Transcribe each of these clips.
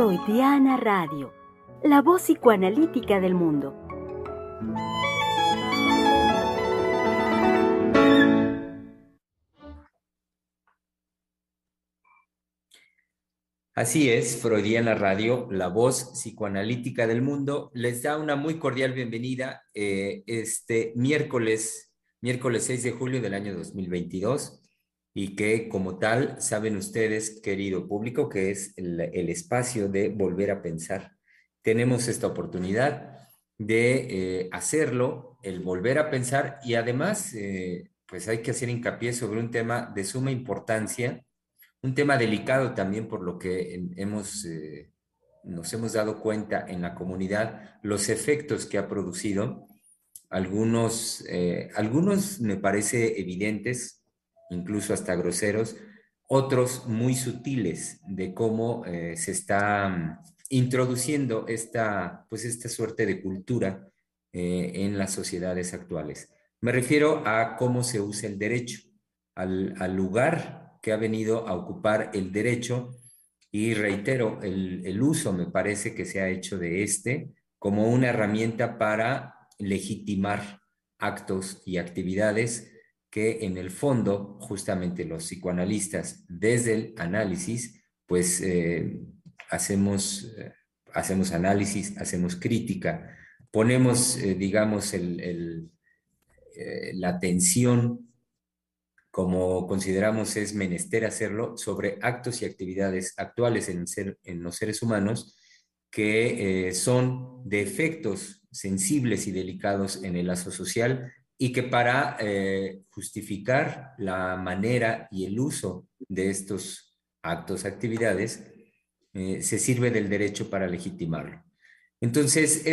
Freudiana Radio, la voz psicoanalítica del mundo. Así es, Freudiana Radio, la voz psicoanalítica del mundo, les da una muy cordial bienvenida este miércoles 6 de julio del año 2022 y que como tal saben ustedes, querido público, que es el espacio de volver a pensar. Tenemos esta oportunidad de hacerlo, el volver a pensar y además pues hay que hacer hincapié sobre un tema de suma importancia, un tema delicado también por lo que nos hemos dado cuenta en la comunidad, los efectos que ha producido. Algunos me parece evidentes, incluso hasta groseros, otros muy sutiles de cómo se está introduciendo esta suerte de cultura en las sociedades actuales. Me refiero a cómo se usa el derecho, al lugar que ha venido a ocupar el derecho y reitero, el uso me parece que se ha hecho de como una herramienta para legitimar actos y actividades que en el fondo justamente los psicoanalistas desde el análisis pues hacemos análisis, hacemos crítica, ponemos digamos la atención como consideramos es menester hacerlo, sobre actos y actividades actuales en los seres humanos que son de efectos sensibles y delicados en el lazo social y que para justificar la manera y el uso de estos actos, actividades, se sirve del derecho para legitimarlo. Entonces,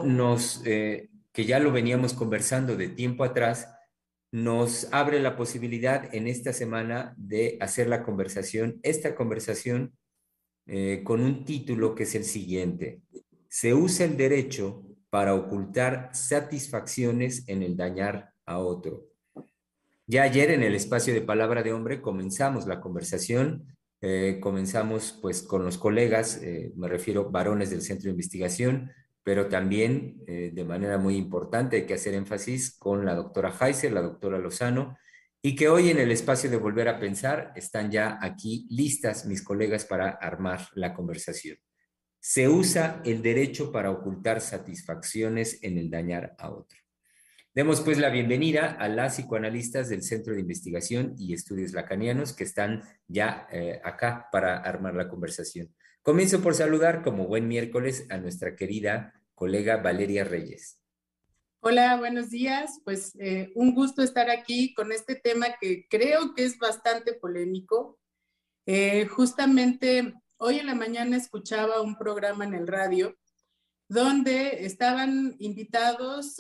que ya lo veníamos conversando de tiempo atrás, nos abre la posibilidad en esta semana de hacer esta conversación con un título que es el siguiente: se usa el derecho para ocultar satisfacciones en el dañar a otro. Ya ayer en el espacio de Palabra de Hombre comenzamos la conversación, comenzamos pues con los colegas, me refiero varones del Centro de Investigación, pero también de manera muy importante hay que hacer énfasis con la doctora Heiser, la doctora Lozano, y que hoy en el espacio de Volver a Pensar están ya aquí listas mis colegas para armar la conversación. Se usa el derecho para ocultar satisfacciones en el dañar a otro. Demos pues la bienvenida a las psicoanalistas del Centro de Investigación y Estudios Lacanianos que están ya acá para armar la conversación. Comienzo por saludar, como buen miércoles, a nuestra querida colega Valeria Reyes. Hola, buenos días. Pues un gusto estar aquí con este tema que creo que es bastante polémico. Justamente hoy en la mañana escuchaba un programa en el radio donde estaban invitados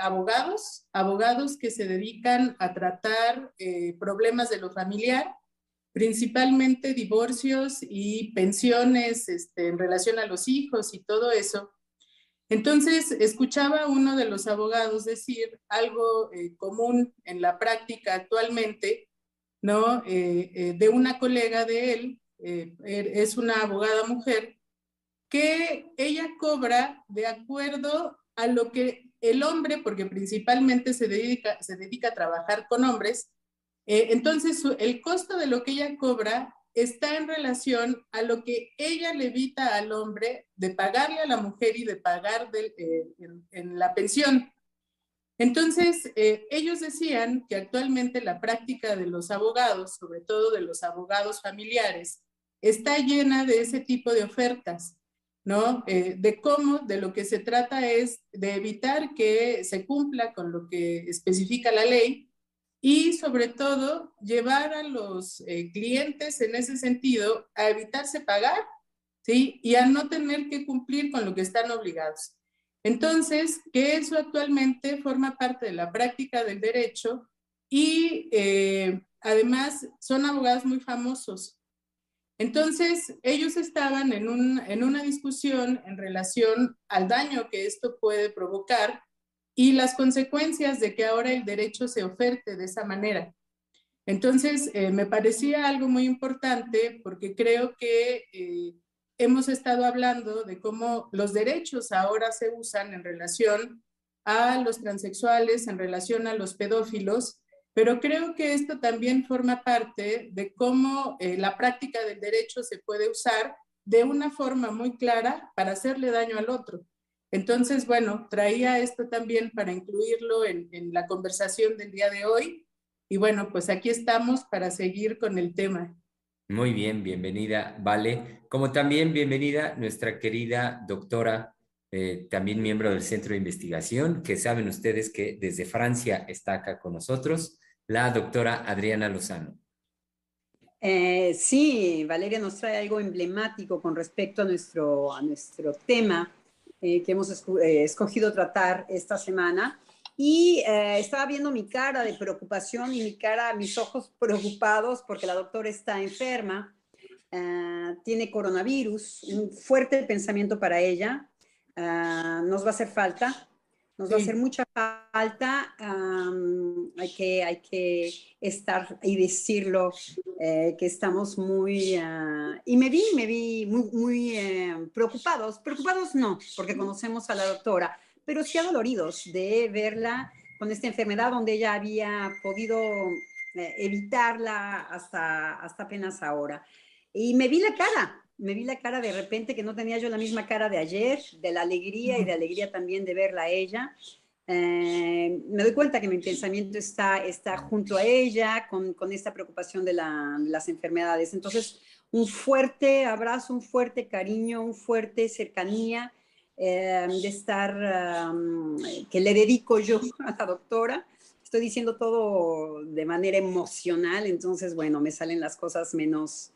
abogados que se dedican a tratar problemas de lo familiar, principalmente divorcios y pensiones en relación a los hijos y todo eso. Entonces, escuchaba a uno de los abogados decir algo común en la práctica actualmente, ¿no? De una colega de él, es una abogada mujer, que ella cobra de acuerdo a lo que el hombre, porque principalmente se dedica a trabajar con hombres, entonces el costo de lo que ella cobra está en relación a lo que ella le evita al hombre de pagarle a la mujer y de pagar en la pensión. Entonces, ellos decían que actualmente la práctica de los abogados, sobre todo de los abogados familiares, está llena de ese tipo de ofertas, ¿no? De lo que se trata es de evitar que se cumpla con lo que especifica la ley y sobre todo llevar a los clientes en ese sentido a evitarse pagar, ¿sí? Y a no tener que cumplir con lo que están obligados. Entonces, que eso actualmente forma parte de la práctica del derecho y además son abogados muy famosos. Entonces, ellos estaban en una discusión en relación al daño que esto puede provocar y las consecuencias de que ahora el derecho se oferte de esa manera. Entonces, me parecía algo muy importante porque creo que hemos estado hablando de cómo los derechos ahora se usan en relación a los transexuales, en relación a los pedófilos, pero creo que esto también forma parte de cómo la práctica del derecho se puede usar de una forma muy clara para hacerle daño al otro. Entonces, bueno, traía esto también para incluirlo en la conversación del día de hoy. Y bueno, pues aquí estamos para seguir con el tema. Muy bien, bienvenida, Vale. Como también bienvenida nuestra querida doctora, también miembro del Centro de Investigación, que saben ustedes que desde Francia está acá con nosotros, la doctora Adriana Lozano. Sí, Valeria nos trae algo emblemático con respecto a nuestro tema que hemos escogido tratar esta semana. Y estaba viendo mi cara de preocupación y mis ojos preocupados porque la doctora está enferma, tiene coronavirus, un fuerte pensamiento para ella, nos va a hacer falta. Nos va a hacer mucha falta, hay que estar y decirlo, que estamos muy, y me vi muy preocupados no, porque conocemos a la doctora, pero sí adoloridos de verla con esta enfermedad donde ella había podido evitarla hasta apenas ahora. Y me vi la cara de repente, que no tenía yo la misma cara de ayer, de la alegría y de alegría también de verla a ella. Me doy cuenta que mi pensamiento está junto a ella con esta preocupación de las enfermedades. Entonces, un fuerte abrazo, un fuerte cariño, un fuerte cercanía de estar, que le dedico yo a la doctora. Estoy diciendo todo de manera emocional, entonces, bueno, me salen las cosas menos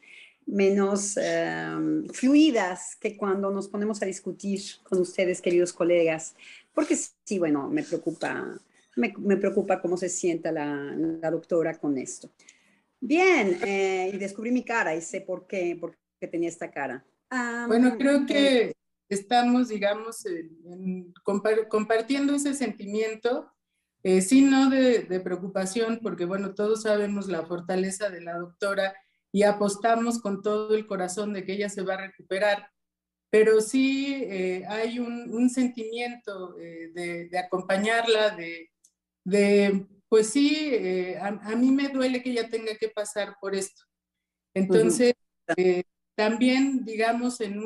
fluidas que cuando nos ponemos a discutir con ustedes, queridos colegas, porque sí, bueno, me preocupa cómo se sienta la doctora con esto. Bien, y descubrí mi cara y sé por qué tenía esta cara. Bueno, creo que estamos, digamos, compartiendo ese sentimiento, sí, no de preocupación, porque bueno, todos sabemos la fortaleza de la doctora y apostamos con todo el corazón de que ella se va a recuperar, pero sí hay un sentimiento de acompañarla, pues sí, a mí me duele que ella tenga que pasar por esto. Entonces, también, digamos, en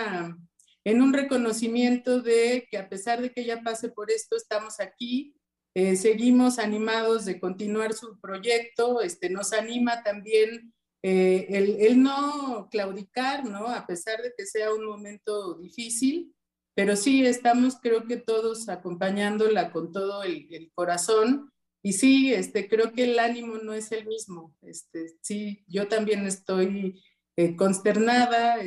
un reconocimiento de que a pesar de que ella pase por esto, estamos aquí, seguimos animados de continuar su proyecto, nos anima también el no claudicar, ¿no? A pesar de que sea un momento difícil, pero sí estamos, creo que todos acompañándola con todo el corazón. Y sí, creo que el ánimo no es el mismo. Sí, yo también estoy consternada,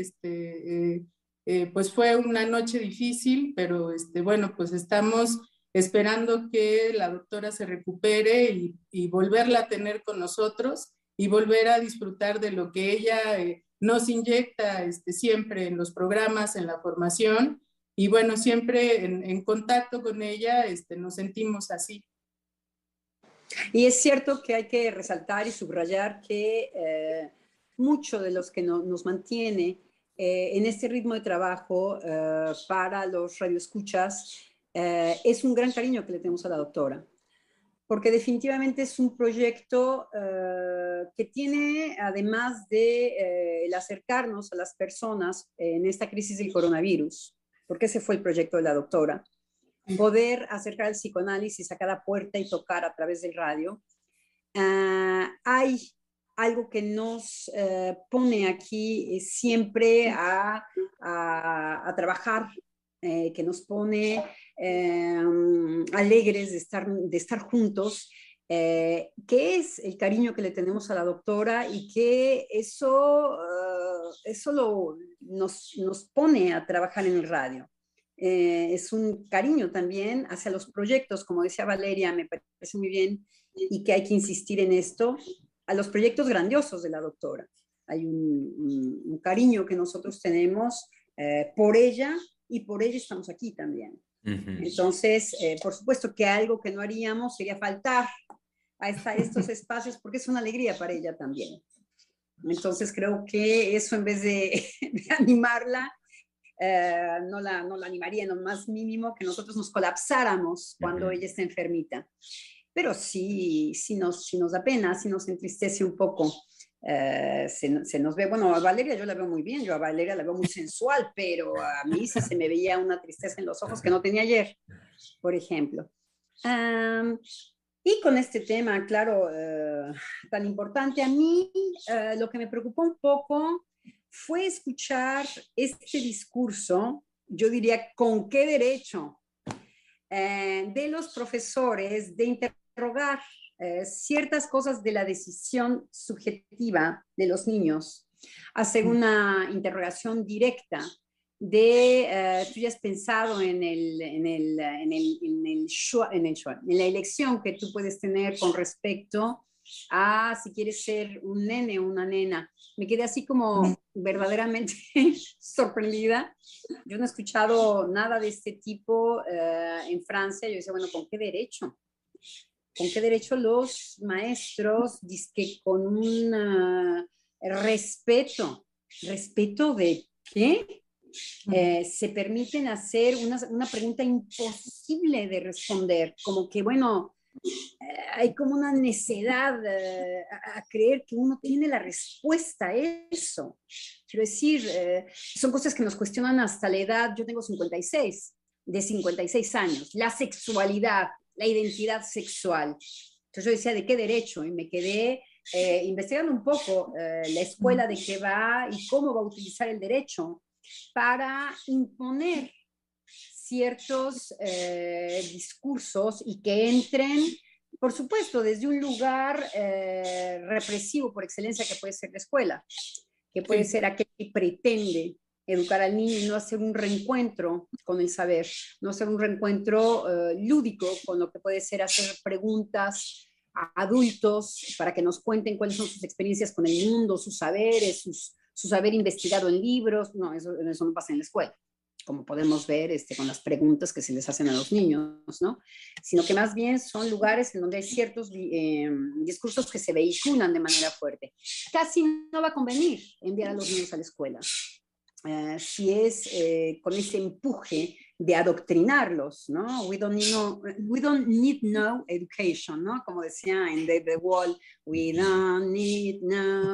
pues fue una noche difícil, pero bueno, pues estamos esperando que la doctora se recupere y volverla a tener con nosotros y volver a disfrutar de lo que ella nos inyecta siempre en los programas, en la formación, y bueno, siempre en contacto con ella nos sentimos así. Y es cierto que hay que resaltar y subrayar que mucho de los que nos mantiene en este ritmo de trabajo para los radioescuchas es un gran cariño que le tenemos a la doctora, porque definitivamente es un proyecto que tiene, además de el acercarnos a las personas en esta crisis del coronavirus, porque ese fue el proyecto de la doctora, poder acercar el psicoanálisis a cada puerta y tocar a través del radio. Hay algo que nos pone aquí siempre a trabajar, que nos pone alegres de estar juntos, que es el cariño que le tenemos a la doctora y que eso nos pone a trabajar en el radio. Es un cariño también hacia los proyectos, como decía Valeria, me parece muy bien, y que hay que insistir en esto, a los proyectos grandiosos de la doctora. Hay un cariño que nosotros tenemos por ella, y por ella estamos aquí también. Entonces, por supuesto que algo que no haríamos sería faltar a estos espacios, porque es una alegría para ella también. Entonces creo que eso, en vez de animarla, no la animaría en lo más mínimo, que nosotros nos colapsáramos cuando ella está enfermita. Pero sí nos da pena, sí nos entristece un poco. Se nos ve, bueno, a Valeria yo la veo muy bien, yo a Valeria la veo muy sensual, pero a mí sí se me veía una tristeza en los ojos que no tenía ayer, por ejemplo. Y con este tema, claro, tan importante, a mí lo que me preocupó un poco fue escuchar este discurso, yo diría, ¿con qué derecho? De los profesores de interrogar ciertas cosas de la decisión subjetiva de los niños, hacer una interrogación directa de, tú ya has pensado en la elección que tú puedes tener con respecto a si quieres ser un nene o una nena. Me quedé así como verdaderamente sorprendida. Yo no he escuchado nada de este tipo en Francia. Yo decía, bueno, ¿con qué derecho? ¿Con qué derecho los maestros dizque con un respeto? ¿Respeto de qué? Se permiten hacer una pregunta imposible de responder, como que, bueno, hay como una necedad a creer que uno tiene la respuesta a eso. Quiero decir, son cosas que nos cuestionan hasta la edad. Yo tengo 56 años, la sexualidad, la identidad sexual. Entonces yo decía, ¿de qué derecho? Y me quedé investigando un poco la escuela de qué va y cómo va a utilizar el derecho para imponer ciertos discursos y que entren, por supuesto, desde un lugar represivo por excelencia que puede ser la escuela, que puede ser aquel que pretende educar al niño y no hacer un reencuentro con el saber, no hacer un reencuentro lúdico con lo que puede ser hacer preguntas a adultos para que nos cuenten cuáles son sus experiencias con el mundo, sus saberes, su saber investigado en libros. No, eso no pasa en la escuela, como podemos ver con las preguntas que se les hacen a los niños, ¿no? Sino que más bien son lugares en donde hay ciertos discursos que se vehiculan de manera fuerte. Casi no va a convenir enviar a los niños a la escuela. Si es con ese empuje de adoctrinarlos, ¿no? We don't need no education, ¿no? Como decía en The Wall, we don't need no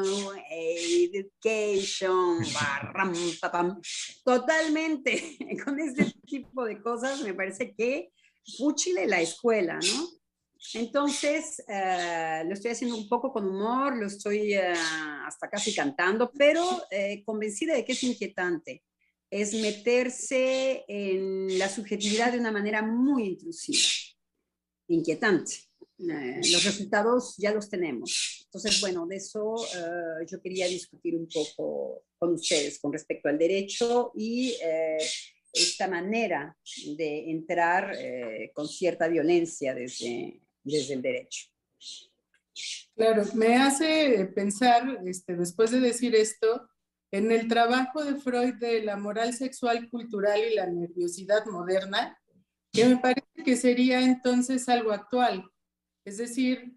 education. Barram, papam. Totalmente, con este tipo de cosas me parece que fúchile la escuela, ¿no? Entonces, lo estoy haciendo un poco con humor, lo estoy hasta casi cantando, pero convencida de que es inquietante. Es meterse en la subjetividad de una manera muy intrusiva, inquietante. Los resultados ya los tenemos. Entonces, bueno, de eso yo quería discutir un poco con ustedes con respecto al derecho y esta manera de entrar con cierta violencia desde el derecho. Claro, me hace pensar, después de decir esto, en el trabajo de Freud de la moral sexual cultural y la nerviosidad moderna, que me parece que sería entonces algo actual. Es decir,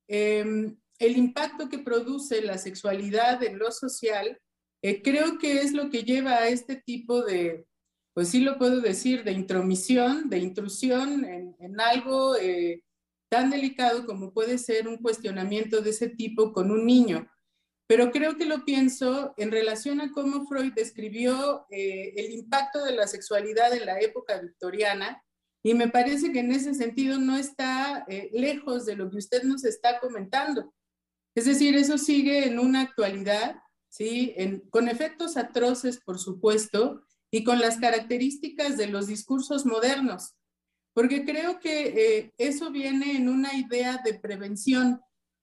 el impacto que produce la sexualidad en lo social, creo que es lo que lleva a este tipo de, pues sí lo puedo decir, de intromisión, de intrusión en algo tan delicado como puede ser un cuestionamiento de ese tipo con un niño. Pero creo que lo pienso en relación a cómo Freud describió el impacto de la sexualidad en la época victoriana, y me parece que en ese sentido no está lejos de lo que usted nos está comentando. Es decir, eso sigue en una actualidad, ¿sí? Con efectos atroces, por supuesto, y con las características de los discursos modernos, porque creo que eso viene en una idea de prevención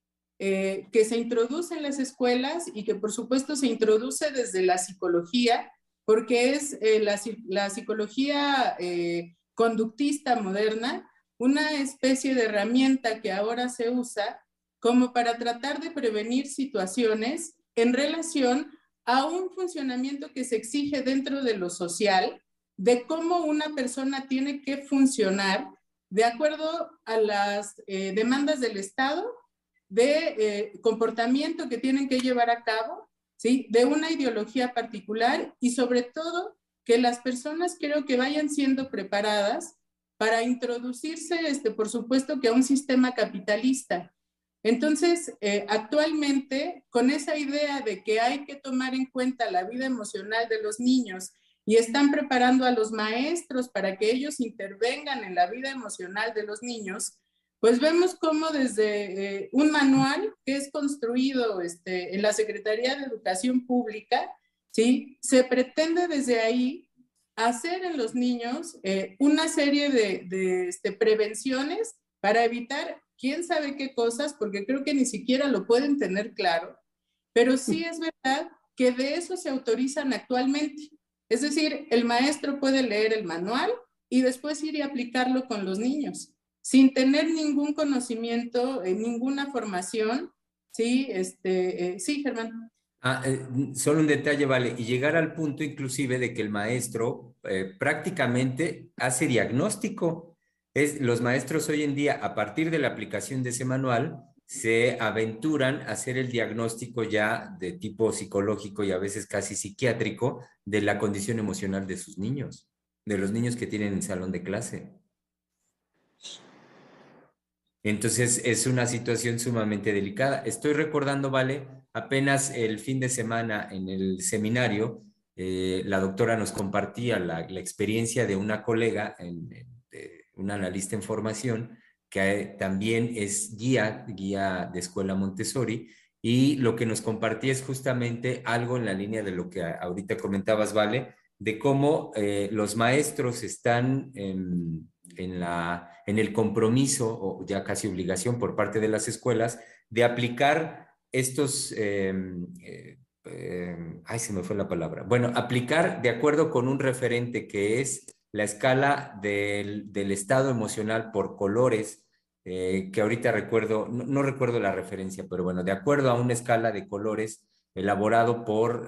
que se introduce en las escuelas y que por supuesto se introduce desde la psicología, porque es la psicología conductista moderna, una especie de herramienta que ahora se usa como para tratar de prevenir situaciones en relación a un funcionamiento que se exige dentro de lo social, de cómo una persona tiene que funcionar de acuerdo a las demandas del Estado, de comportamiento que tienen que llevar a cabo, ¿sí? De una ideología particular y sobre todo que las personas creo que vayan siendo preparadas para introducirse, por supuesto, que a un sistema capitalista. Entonces, actualmente, con esa idea de que hay que tomar en cuenta la vida emocional de los niños y están preparando a los maestros para que ellos intervengan en la vida emocional de los niños, pues vemos cómo desde un manual que es construido en la Secretaría de Educación Pública, ¿sí? Se pretende desde ahí hacer en los niños una serie de prevenciones para evitar quién sabe qué cosas, porque creo que ni siquiera lo pueden tener claro, pero sí es verdad que de eso se autorizan actualmente. Es decir, el maestro puede leer el manual y después ir y aplicarlo con los niños, sin tener ningún conocimiento, ninguna formación. Sí, sí, Germán. Solo un detalle, vale, y llegar al punto inclusive de que el maestro prácticamente hace diagnóstico. Los maestros hoy en día, a partir de la aplicación de ese manual, se aventuran a hacer el diagnóstico ya de tipo psicológico y a veces casi psiquiátrico de la condición emocional de sus niños, de los niños que tienen en salón de clase. Entonces es una situación sumamente delicada. Estoy recordando, vale, apenas el fin de semana en el seminario, la doctora nos compartía la experiencia de una colega, una analista en formación, que también es guía de escuela Montessori, y lo que nos compartía es justamente algo en la línea de lo que ahorita comentabas, vale, de cómo los maestros están en el compromiso o ya casi obligación por parte de las escuelas de aplicar estos, ay, se me fue la palabra. Bueno, aplicar de acuerdo con un referente que es la escala del estado emocional por colores, que ahorita recuerdo, no recuerdo la referencia, pero bueno, de acuerdo a una escala de colores elaborado por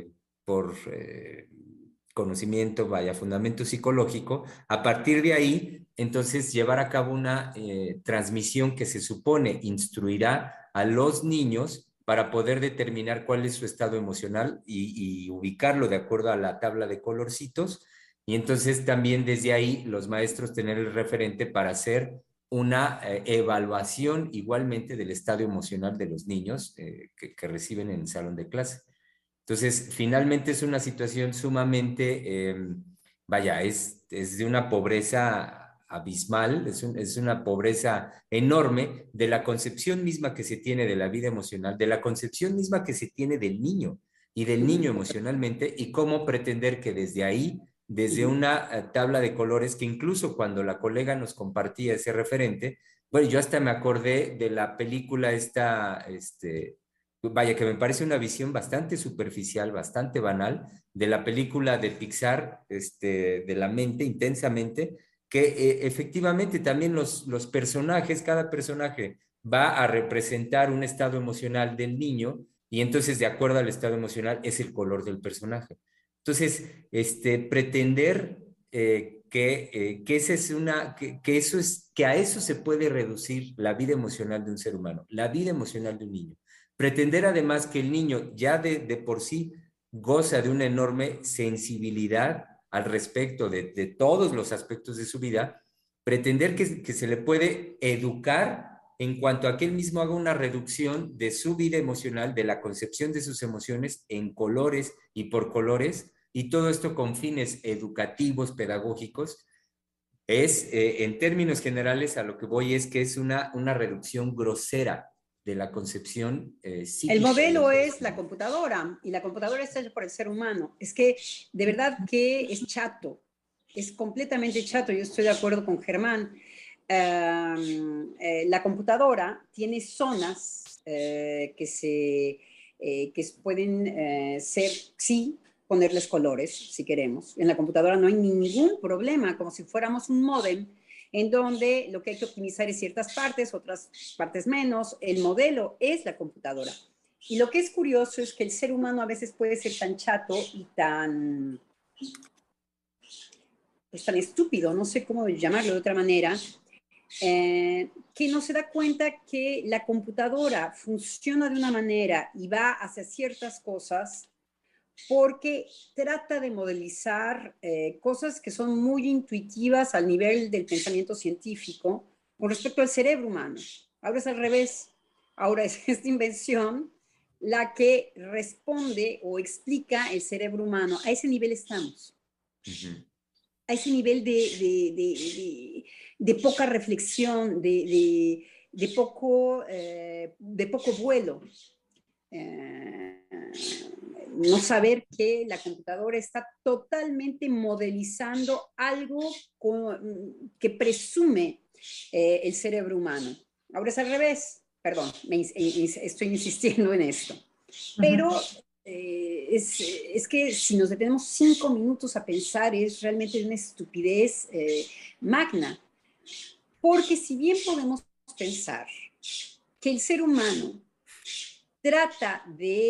conocimiento, vaya, fundamento psicológico. A partir de ahí, entonces, llevar a cabo una transmisión que se supone instruirá a los niños para poder determinar cuál es su estado emocional y ubicarlo de acuerdo a la tabla de colorcitos. Y entonces también desde ahí los maestros tener el referente para hacer una evaluación igualmente del estado emocional de los niños que reciben en el salón de clase. Entonces, finalmente es una situación sumamente, vaya, es de una pobreza abismal, es una pobreza enorme de la concepción misma que se tiene de la vida emocional, de la concepción misma que se tiene del niño y del niño emocionalmente, y cómo pretender que desde ahí, desde una tabla de colores, que incluso cuando la colega nos compartía ese referente, bueno, yo hasta me acordé de la película esta, vaya, que me parece una visión bastante superficial, bastante banal, de la película de Pixar, de la mente, intensamente, que efectivamente también los personajes, cada personaje va a representar un estado emocional del niño, y entonces de acuerdo al estado emocional es el color del personaje. Entonces, pretender que a eso se puede reducir la vida emocional de un ser humano, la vida emocional de un niño. Pretender además que el niño ya de por sí goza de una enorme sensibilidad al respecto de todos los aspectos de su vida, pretender que se le puede educar en cuanto a que él mismo haga una reducción de su vida emocional, de la concepción de sus emociones en colores y por colores, y todo esto con fines educativos, pedagógicos, en términos generales, a lo que voy es que es una reducción grosera de la concepción psíquica. El modelo es la computadora, y la computadora está hecha por el ser humano. Es que de verdad que es chato, es completamente chato. Yo estoy de acuerdo con Germán. La computadora tiene zonas que pueden ser, sí, ponerles colores, si queremos. En la computadora no hay ningún problema, como si fuéramos un módem, en donde lo que hay que optimizar es ciertas partes, otras partes menos. El modelo es la computadora. Y lo que es curioso es que el ser humano a veces puede ser tan chato y tan estúpido, no sé cómo llamarlo de otra manera, que no se da cuenta que la computadora funciona de una manera y va hacia ciertas cosas porque trata de modelizar cosas que son muy intuitivas al nivel del pensamiento científico con respecto al cerebro humano. Ahora es al revés. Ahora es esta invención la que responde o explica el cerebro humano. A ese nivel estamos. A ese nivel de poca reflexión, de poco vuelo. No saber que la computadora está totalmente modelizando algo que presume el cerebro humano. Ahora es al revés. Perdón, estoy insistiendo en esto. Pero es que si nos detenemos 5 minutos a pensar, es realmente una estupidez magna. Porque si bien podemos pensar que el ser humano trata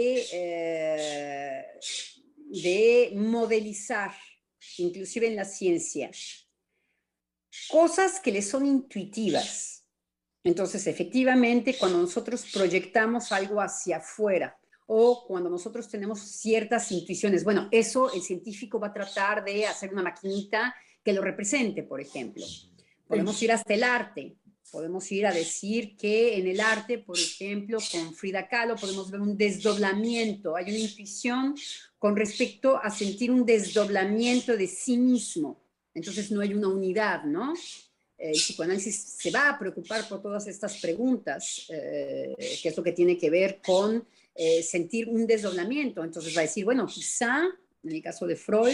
de modelizar, inclusive en la ciencia, cosas que le son intuitivas. Entonces, efectivamente, cuando nosotros proyectamos algo hacia afuera o cuando nosotros tenemos ciertas intuiciones, bueno, eso el científico va a tratar de hacer una maquinita que lo represente, por ejemplo. Podemos ir hasta el arte. Podemos ir a decir que en el arte, por ejemplo, con Frida Kahlo, podemos ver un desdoblamiento. Hay una intuición con respecto a sentir un desdoblamiento de sí mismo. Entonces no hay una unidad, ¿no? El psicoanálisis se va a preocupar por todas estas preguntas, que es lo que tiene que ver con sentir un desdoblamiento. Entonces va a decir, bueno, quizá, en el caso de Freud,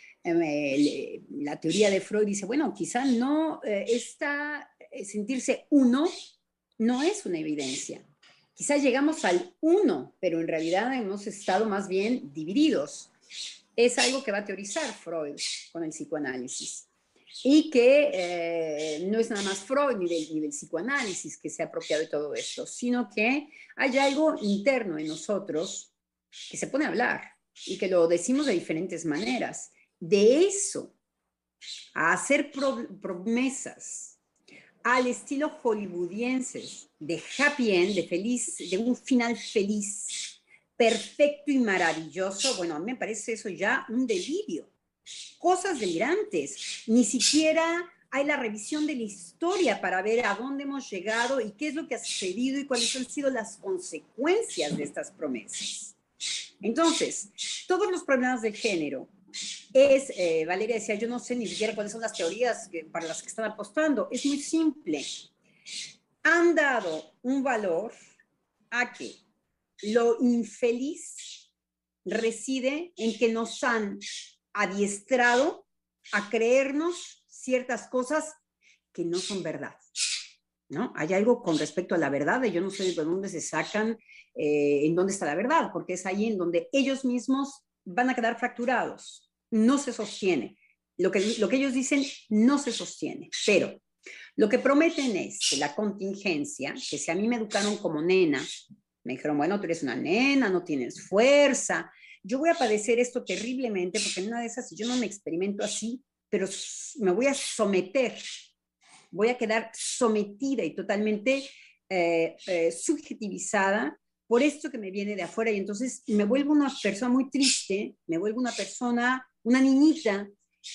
la teoría de Freud dice, bueno, quizá no sentirse uno no es una evidencia. Quizá llegamos al uno, pero en realidad hemos estado más bien divididos. Es algo que va a teorizar Freud con el psicoanálisis. Y que no es nada más Freud ni del psicoanálisis que se ha apropiado de todo esto, sino que hay algo interno en nosotros que se pone a hablar y que lo decimos de diferentes maneras. De eso a hacer promesas al estilo hollywoodienses de happy end, de un final feliz, perfecto y maravilloso, bueno, a mí me parece eso ya un delirio. Cosas delirantes. Ni siquiera hay la revisión de la historia para ver a dónde hemos llegado y qué es lo que ha sucedido y cuáles han sido las consecuencias de estas promesas. Entonces, todos los problemas del género Valeria decía, yo no sé ni siquiera cuáles son las teorías para las que están apostando. Es muy simple. Han dado un valor a que lo infeliz reside en que nos han adiestrado a creernos ciertas cosas que no son verdad, ¿no? Hay algo con respecto a la verdad, y yo no sé de dónde se sacan, en dónde está la verdad, porque es ahí en donde ellos mismos van a quedar fracturados, no se sostiene. Lo que ellos dicen no se sostiene, pero lo que prometen es que la contingencia, que si a mí me educaron como nena, me dijeron, bueno, tú eres una nena, no tienes fuerza, yo voy a padecer esto terriblemente, porque en una de esas, si yo no me experimento así, pero me voy a someter, voy a quedar sometida y totalmente subjetivizada por esto que me viene de afuera, y entonces me vuelvo una persona muy triste, me vuelvo una persona, una niñita,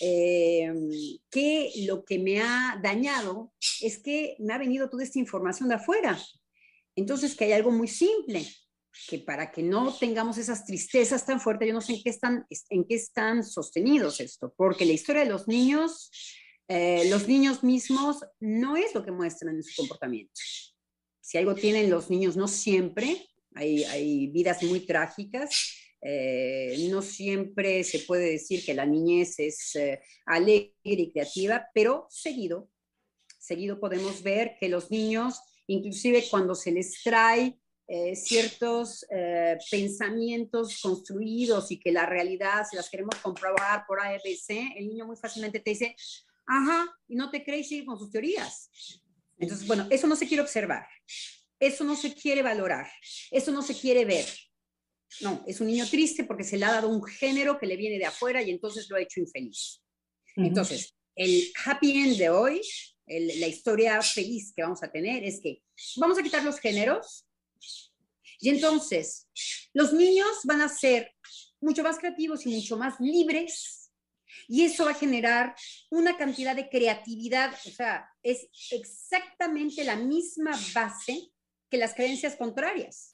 que lo que me ha dañado es que me ha venido toda esta información de afuera. Entonces, que hay algo muy simple, que para que no tengamos esas tristezas tan fuertes, yo no sé en qué están sostenidos esto, porque la historia de los niños mismos no es lo que muestran en su comportamiento. Si algo tienen los niños, no siempre, hay vidas muy trágicas, no siempre se puede decir que la niñez es alegre y creativa, pero seguido podemos ver que los niños, inclusive cuando se les trae ciertos pensamientos construidos y que la realidad, si las queremos comprobar por A, B, C, el niño muy fácilmente te dice, ajá, y no te cree y sigue con sus teorías. Entonces, bueno, eso no se quiere observar, eso no se quiere valorar, eso no se quiere ver. No, es un niño triste porque se le ha dado un género que le viene de afuera y entonces lo ha hecho infeliz. Entonces, el happy end de hoy la historia feliz que vamos a tener es que vamos a quitar los géneros y entonces los niños van a ser mucho más creativos y mucho más libres y eso va a generar una cantidad de creatividad, o sea, es exactamente la misma base que las creencias contrarias,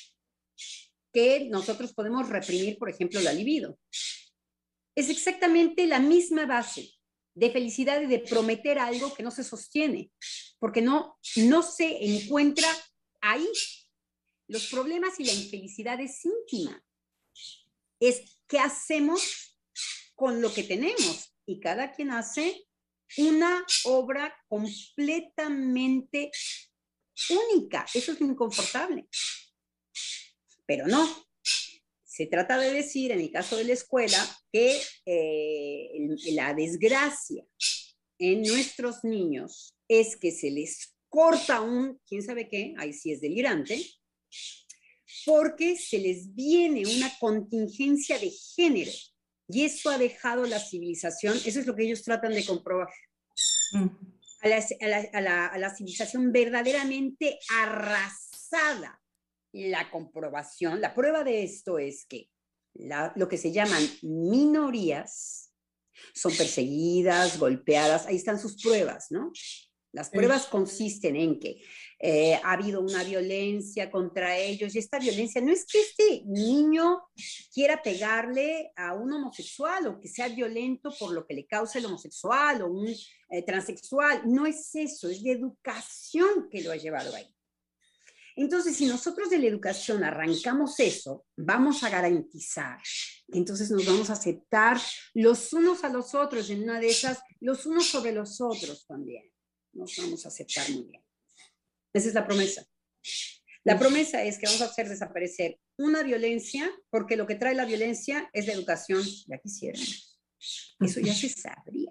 que nosotros podemos reprimir, por ejemplo, la libido. Es exactamente la misma base de felicidad y de prometer algo que no se sostiene, porque no se encuentra ahí. Los problemas y la infelicidad es íntima. Es qué hacemos con lo que tenemos. Y cada quien hace una obra completamente única. Eso es lo inconfortable. Pero no. Se trata de decir, en el caso de la escuela, que la desgracia en nuestros niños es que se les corta quién sabe qué, ahí sí es delirante, porque se les viene una contingencia de género y eso ha dejado la civilización, eso es lo que ellos tratan de comprobar, a la civilización verdaderamente arrasada. La comprobación, la prueba de esto es que lo que se llaman minorías son perseguidas, golpeadas, ahí están sus pruebas, ¿no? Las pruebas consisten en que ha habido una violencia contra ellos y esta violencia no es que este niño quiera pegarle a un homosexual o que sea violento por lo que le causa el homosexual o un transexual, no es eso, es la educación que lo ha llevado ahí. Entonces, si nosotros de la educación arrancamos eso, vamos a garantizar que entonces nos vamos a aceptar los unos a los otros, en una de esas, los unos sobre los otros también. Nos vamos a aceptar muy bien. Esa es la promesa. La promesa es que vamos a hacer desaparecer una violencia, porque lo que trae la violencia es la educación. Ya quisieran. Eso ya se sabría.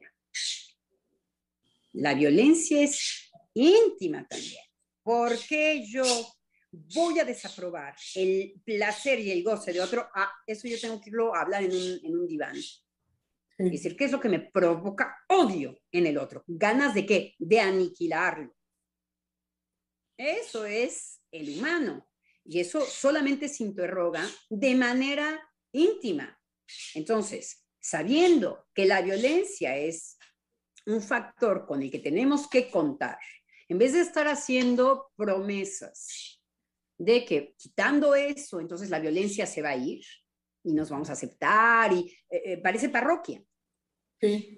La violencia es íntima también. ¿Por qué yo voy a desaprobar el placer y el goce de otro? Eso yo tengo que irlo a hablar en un diván. Es decir, ¿qué es lo que me provoca odio en el otro? ¿Ganas de qué? De aniquilarlo. Eso es el humano. Y eso solamente se interroga de manera íntima. Entonces, sabiendo que la violencia es un factor con el que tenemos que contar, en vez de estar haciendo promesas de que quitando eso, entonces la violencia se va a ir y nos vamos a aceptar y parece parroquia. Sí.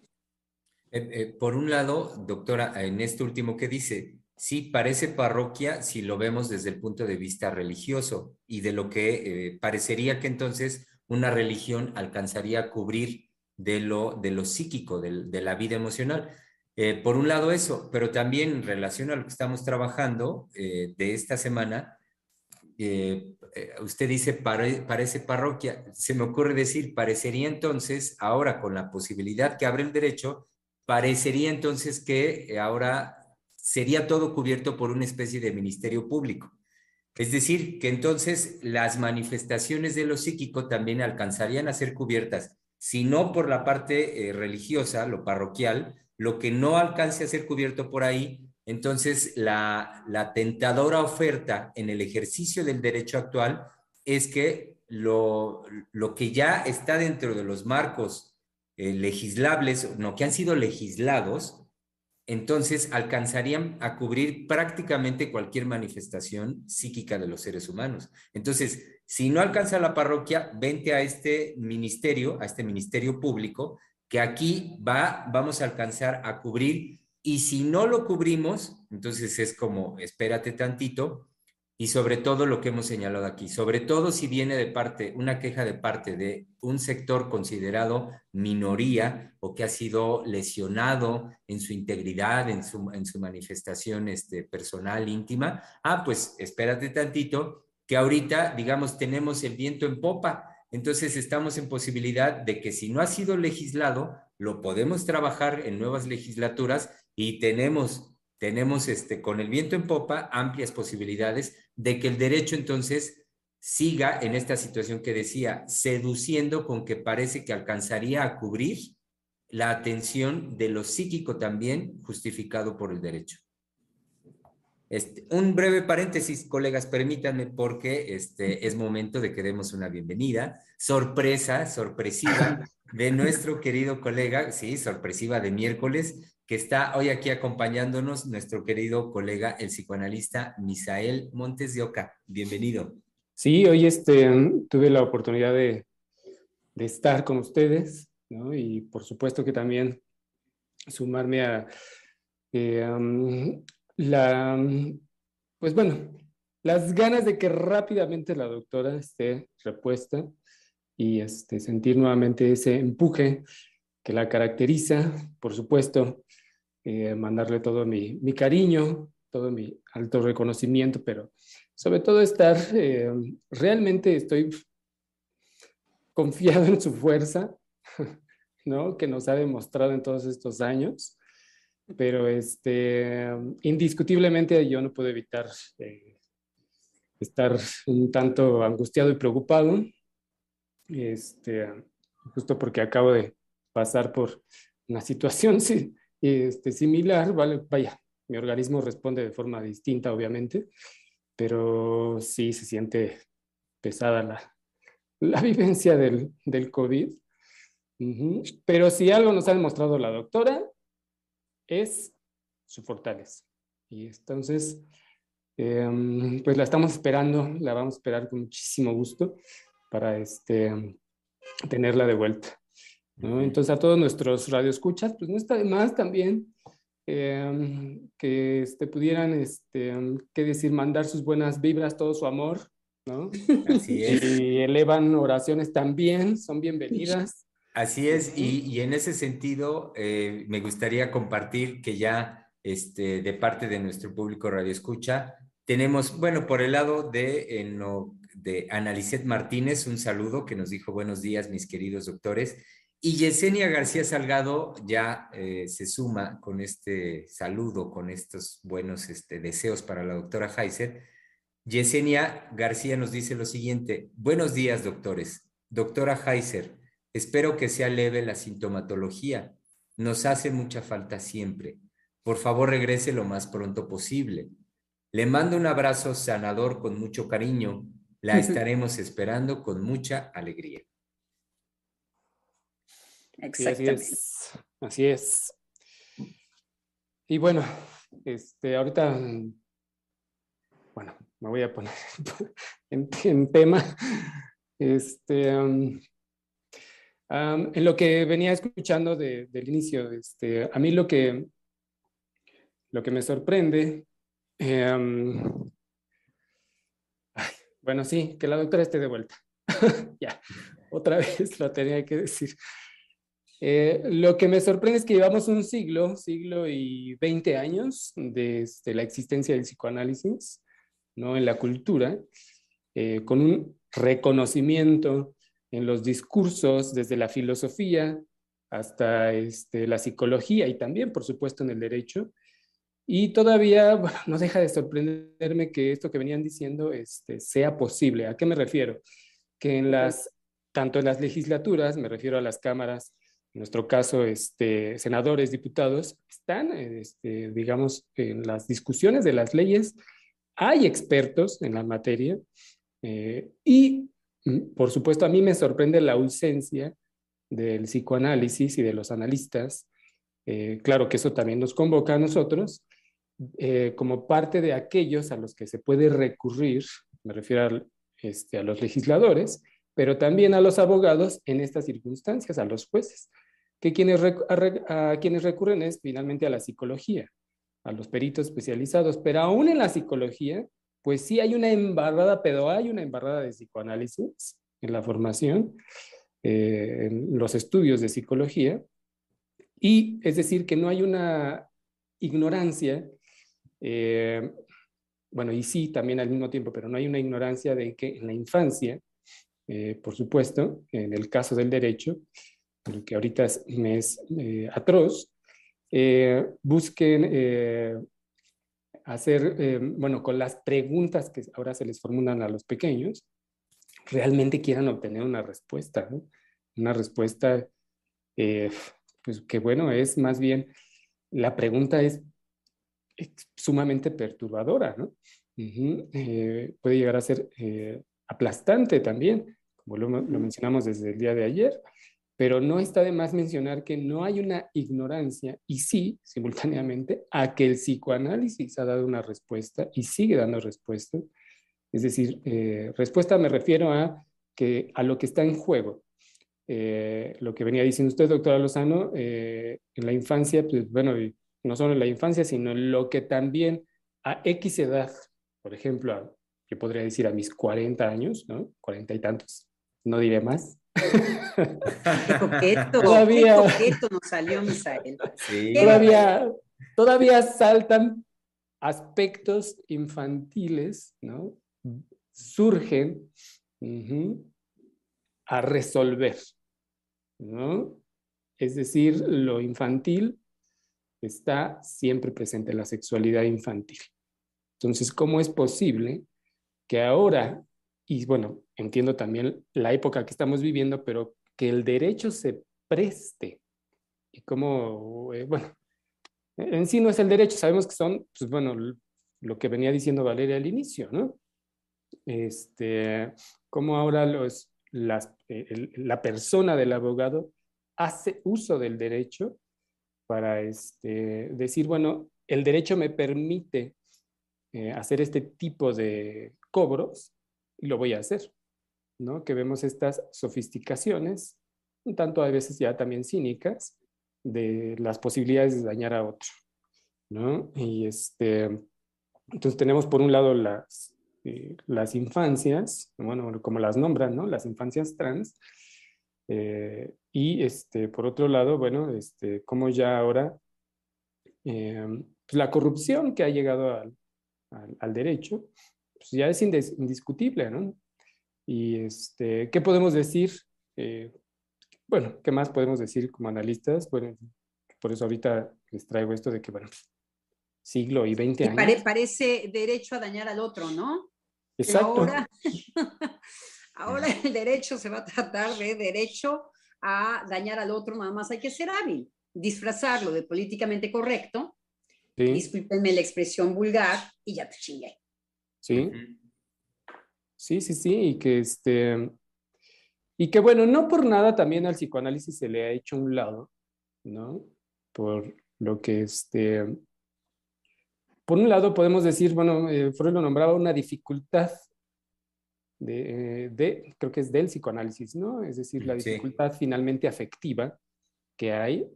Por un lado, doctora, en esto último que dice, sí, parece parroquia si lo vemos desde el punto de vista religioso y de lo que parecería que entonces una religión alcanzaría a cubrir de lo psíquico, de la vida emocional. Por un lado eso, pero también en relación a lo que estamos trabajando de esta semana, usted dice parece parroquia, se me ocurre decir, parecería entonces, ahora con la posibilidad que abre el derecho, parecería entonces que ahora sería todo cubierto por una especie de ministerio público. Es decir, que entonces las manifestaciones de lo psíquico también alcanzarían a ser cubiertas, si no por la parte religiosa, lo parroquial, lo que no alcance a ser cubierto por ahí, entonces la tentadora oferta en el ejercicio del derecho actual es que lo que ya está dentro de los marcos legislables, no, que han sido legislados, entonces alcanzarían a cubrir prácticamente cualquier manifestación psíquica de los seres humanos. Entonces, si no alcanza la parroquia, vente a este ministerio público, que aquí vamos a alcanzar a cubrir, y si no lo cubrimos, entonces es como, espérate tantito, y sobre todo lo que hemos señalado aquí, sobre todo si viene de parte, una queja de parte de un sector considerado minoría o que ha sido lesionado en su integridad, en su manifestación personal, íntima, pues espérate tantito, que ahorita, digamos, tenemos el viento en popa, entonces estamos en posibilidad de que si no ha sido legislado, lo podemos trabajar en nuevas legislaturas y tenemos con el viento en popa amplias posibilidades de que el derecho entonces siga en esta situación que decía, seduciendo con que parece que alcanzaría a cubrir la atención de lo psíquico también, justificado por el derecho. Un breve paréntesis, colegas, permítanme, porque es momento de que demos una bienvenida, sorpresiva, de nuestro querido colega, sí, sorpresiva de miércoles, que está hoy aquí acompañándonos, nuestro querido colega, el psicoanalista Misael Montes de Oca. Bienvenido. Sí, hoy tuve la oportunidad de estar con ustedes, ¿no? Y por supuesto que también sumarme a pues bueno, las ganas de que rápidamente la doctora esté repuesta y sentir nuevamente ese empuje que la caracteriza. Por supuesto, mandarle todo mi cariño, todo mi alto reconocimiento, pero sobre todo realmente estoy confiado en su fuerza, ¿no? Que nos ha demostrado en todos estos años, pero indiscutiblemente yo no puedo evitar estar un tanto angustiado y preocupado, justo porque acabo de pasar por una situación similar, ¿vale? Vaya, mi organismo responde de forma distinta, obviamente, pero sí se siente pesada la vivencia del COVID. Pero si algo nos ha demostrado la doctora, es su fortaleza. Y entonces, pues la estamos esperando, la vamos a esperar con muchísimo gusto para tenerla de vuelta, ¿no? Entonces, a todos nuestros radioescuchas, pues no está de más también que pudieran, qué decir, mandar sus buenas vibras, todo su amor, ¿no? Así es. Y elevan oraciones también, son bienvenidas. Así es, y en ese sentido me gustaría compartir que ya de parte de nuestro público Radio Escucha, tenemos, bueno, por el lado de Analicet Martínez, un saludo que nos dijo buenos días, mis queridos doctores, y Yesenia García Salgado ya se suma con este saludo, con estos buenos deseos para la doctora Heiser. Yesenia García nos dice lo siguiente: buenos días, doctores. Doctora Heiser, espero que sea leve la sintomatología. Nos hace mucha falta siempre. Por favor, regrese lo más pronto posible. Le mando un abrazo sanador con mucho cariño. La estaremos esperando con mucha alegría. Exactamente. Sí, así es. Y bueno, ahorita, bueno, me voy a poner en tema. En lo que venía escuchando del inicio, a mí lo que me sorprende, bueno, sí, que la doctora esté de vuelta. Ya, otra vez lo tenía que decir. Lo que me sorprende es que llevamos un siglo y 20 años de la existencia del psicoanálisis, ¿no? En la cultura, con un reconocimiento en los discursos, desde la filosofía hasta la psicología y también, por supuesto, en el derecho. Y todavía, bueno, no deja de sorprenderme que esto que venían diciendo sea posible. ¿A qué me refiero? Que tanto en las legislaturas, me refiero a las cámaras, en nuestro caso, senadores, diputados, están, digamos, en las discusiones de las leyes, hay expertos en la materia y, por supuesto, a mí me sorprende la ausencia del psicoanálisis y de los analistas. Claro que eso también nos convoca a nosotros como parte de aquellos a los que se puede recurrir, me refiero a los legisladores, pero también a los abogados en estas circunstancias, a los jueces, que a quienes recurren es finalmente a la psicología, a los peritos especializados, pero aún en la psicología, pues sí hay una embarrada, pero hay una embarrada de psicoanálisis en la formación, en los estudios de psicología, y es decir, que no hay una ignorancia, bueno, y sí, también al mismo tiempo, pero no hay una ignorancia de que en la infancia, por supuesto, en el caso del derecho, el que ahorita me es atroz, busquen hacer, bueno, con las preguntas que ahora se les formulan a los pequeños, realmente quieran obtener una respuesta, ¿no? Una respuesta pues que bueno, es más bien, la pregunta es sumamente perturbadora, ¿no? Puede llegar a ser aplastante también, como lo mencionamos desde el día de ayer, pero no está de más mencionar que no hay una ignorancia, y sí, simultáneamente, a que el psicoanálisis ha dado una respuesta y sigue dando respuesta. Es decir, respuesta me refiero a lo que está en juego. Lo que venía diciendo usted, doctora Lozano, en la infancia, pues bueno, y no solo en la infancia, sino en lo que también a X edad, por ejemplo, yo podría decir a mis 40 años, ¿no? 40 y tantos, no diré más. Qué coqueto, Todavía, qué coqueto nos salió, Misael. Sí. Todavía saltan aspectos infantiles, ¿no? Surgen a resolver, ¿no? Es decir, lo infantil está siempre presente en la sexualidad infantil. Entonces, ¿cómo es posible que ahora, y bueno, entiendo también la época que estamos viviendo, pero que el derecho se preste, y cómo, bueno, en sí no es el derecho, sabemos que son, pues bueno, lo que venía diciendo Valeria al inicio, ¿no? Cómo ahora la persona del abogado hace uso del derecho para decir, bueno, el derecho me permite hacer este tipo de cobros y lo voy a hacer, ¿no? Que vemos estas sofisticaciones, un tanto a veces ya también cínicas, de las posibilidades de dañar a otro, ¿no? Y entonces tenemos por un lado las infancias, bueno, como las nombran, ¿no? Las infancias trans, y por otro lado, bueno, como ya ahora pues la corrupción que ha llegado al derecho, pues ya es indiscutible, ¿no? Y ¿qué podemos decir? Bueno, ¿qué más podemos decir como analistas? Bueno, por eso ahorita les traigo esto de que, bueno, siglo y 20 años. Parece derecho a dañar al otro, ¿no? Exacto. Pero ahora el derecho se va a tratar de derecho a dañar al otro, nada más hay que ser hábil, disfrazarlo de políticamente correcto, sí. Discúlpenme la expresión vulgar, y ya te chingué. Sí. Sí, sí, sí, y que bueno, no por nada también al psicoanálisis se le ha hecho a un lado, ¿no? Por lo que por un lado podemos decir, bueno, Freud lo nombraba una dificultad creo que es del psicoanálisis, ¿no? Es decir, la dificultad finalmente afectiva que hay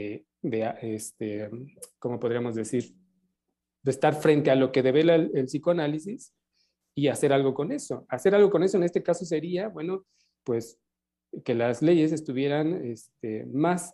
¿cómo podríamos decir? De estar frente a lo que devela el psicoanálisis y hacer algo con eso. Hacer algo con eso en este caso sería, bueno, pues que las leyes estuvieran más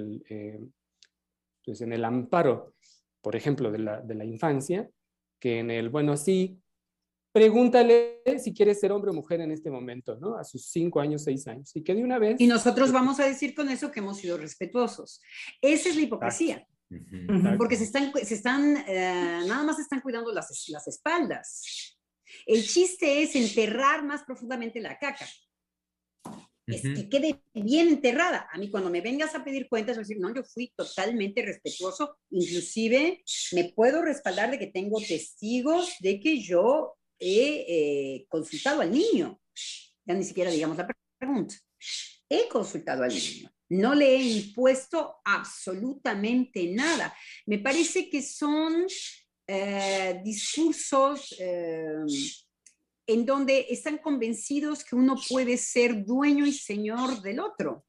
pues en el amparo, por ejemplo, de la infancia, que en el, bueno, sí, pregúntale si quieres ser hombre o mujer en este momento, ¿no? A sus 5 años, 6 años. Y que de una vez... Y nosotros vamos a decir con eso que hemos sido respetuosos. Esa es la hipocresía. Porque nada más están cuidando las espaldas. El chiste es enterrar más profundamente la caca. Es que quede bien enterrada. A mí cuando me vengas a pedir cuentas, voy a decir, no, yo fui totalmente respetuoso, inclusive me puedo respaldar de que tengo testigos de que yo he consultado al niño. Ya ni siquiera digamos la pregunta. He consultado al niño. No le he impuesto absolutamente nada. Me parece que son discursos en donde están convencidos que uno puede ser dueño y señor del otro.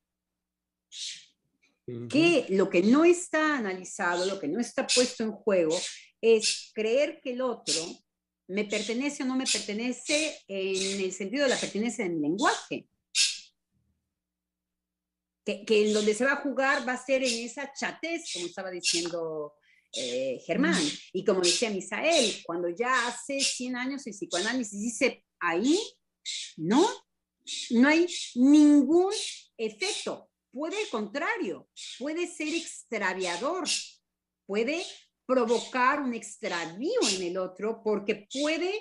Que lo que no está analizado, lo que no está puesto en juego, es creer que el otro me pertenece o no me pertenece en el sentido de la pertenencia en el lenguaje. Que en donde se va a jugar va a ser en esa chatez, como estaba diciendo Germán, y como decía Misael, cuando ya hace 100 años el psicoanálisis dice, ahí no hay ningún efecto, puede al contrario, puede ser extraviador, puede provocar un extravío en el otro porque puede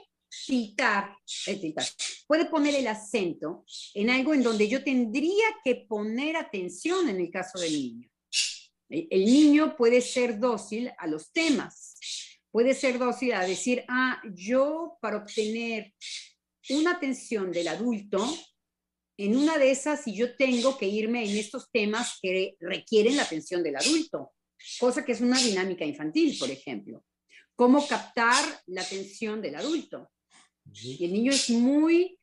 puede poner el acento en algo en donde yo tendría que poner atención en el caso del niño. El niño puede ser dócil a los temas, puede ser dócil a decir, yo para obtener una atención del adulto, en una de esas, si yo tengo que irme en estos temas que requieren la atención del adulto, cosa que es una dinámica infantil, por ejemplo. Cómo captar la atención del adulto. Y el niño es muy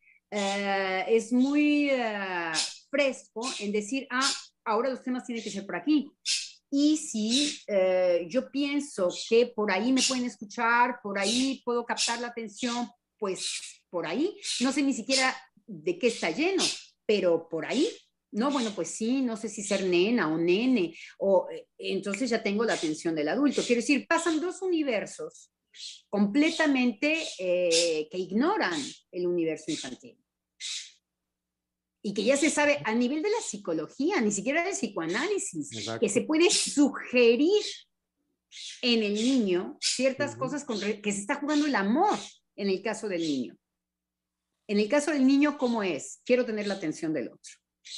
fresco en decir, ahora los temas tienen que ser por aquí. Y si yo pienso que por ahí me pueden escuchar, por ahí puedo captar la atención, pues por ahí, no sé ni siquiera de qué está lleno, pero por ahí, no, bueno, pues sí, no sé si ser nena o nene, entonces ya tengo la atención del adulto. Quiero decir, pasan dos universos completamente que ignoran el universo infantil. Y que ya se sabe a nivel de la psicología, ni siquiera del psicoanálisis, exacto, que se puede sugerir en el niño ciertas cosas que se está jugando el amor en el caso del niño. En el caso del niño, ¿cómo es? Quiero tener la atención del otro.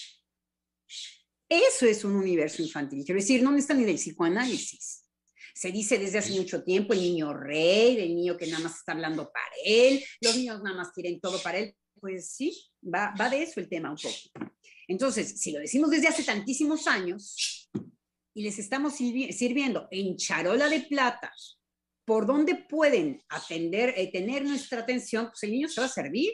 Eso es un universo infantil. Quiero decir, no necesita ni del psicoanálisis. Se dice desde hace mucho tiempo el niño rey, el niño que nada más está hablando para él, los niños nada más quieren todo para él. Pues sí, va de eso el tema un poco. Entonces, si lo decimos desde hace tantísimos años y les estamos sirviendo en charola de plata, por donde pueden tener nuestra atención, pues el niño se va a servir.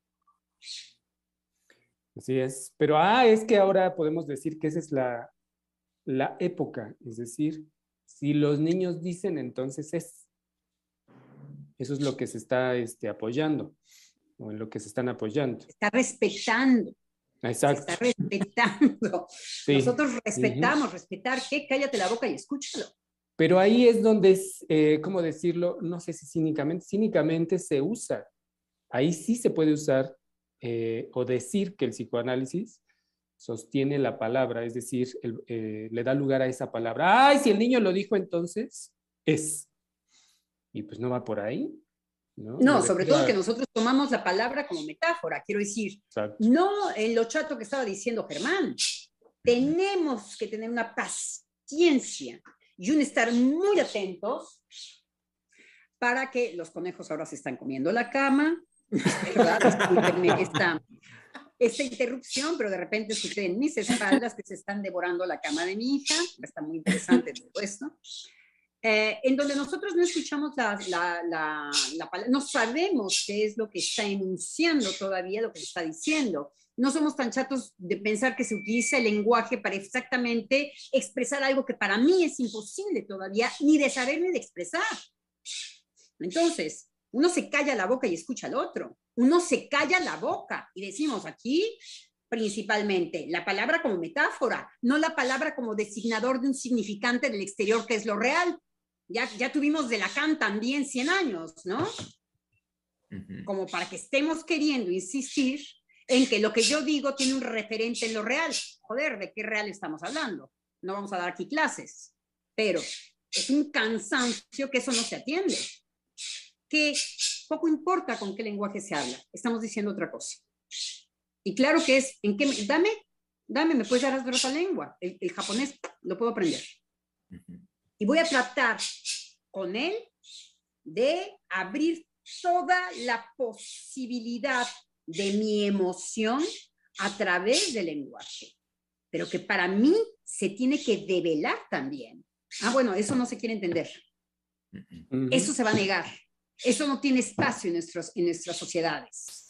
Así es. Pero es que ahora podemos decir que esa es la época. Es decir, si los niños dicen, entonces es. Eso es lo que se está apoyando, o en lo que se están apoyando. Está respetando. Exacto. Se está respetando. Sí. Nosotros respetamos, respetar, ¿qué? Cállate la boca y escúchalo. Pero ahí es donde es, ¿cómo decirlo? No sé si cínicamente se usa. Ahí sí se puede usar o decir que el psicoanálisis sostiene la palabra, es decir, le da lugar a esa palabra. ¡Ay, si el niño lo dijo, entonces es! Y pues no va por ahí. No, sobre todo que nosotros tomamos la palabra como metáfora, quiero decir, exacto, no en lo chato que estaba diciendo Germán. Tenemos que tener una paciencia y un estar muy atentos para que los conejos ahora se están comiendo la cama, ¿verdad? Esta interrupción, pero de repente escuché en mis espaldas que se están devorando la cama de mi hija, está muy interesante todo esto. En donde nosotros no escuchamos la palabra, no sabemos qué es lo que está enunciando todavía, lo que está diciendo. No somos tan chatos de pensar que se utiliza el lenguaje para exactamente expresar algo que para mí es imposible todavía, ni de saber ni de expresar. Entonces, uno se calla la boca y escucha al otro. Uno se calla la boca y decimos aquí, principalmente, la palabra como metáfora, no la palabra como designador de un significante del exterior que es lo real. Ya tuvimos de Lacan también 100 años, ¿no? Como para que estemos queriendo insistir en que lo que yo digo tiene un referente en lo real. Joder, ¿de qué real estamos hablando? No vamos a dar aquí clases, pero es un cansancio que eso no se atiende. Que poco importa con qué lenguaje se habla, estamos diciendo otra cosa. Y claro que es, dame, me puedes dar otra lengua. El japonés lo puedo aprender. Y voy a tratar con él de abrir toda la posibilidad de mi emoción a través del lenguaje. Pero que para mí se tiene que develar también. Bueno, eso no se quiere entender. Eso se va a negar. Eso no tiene espacio en nuestras sociedades.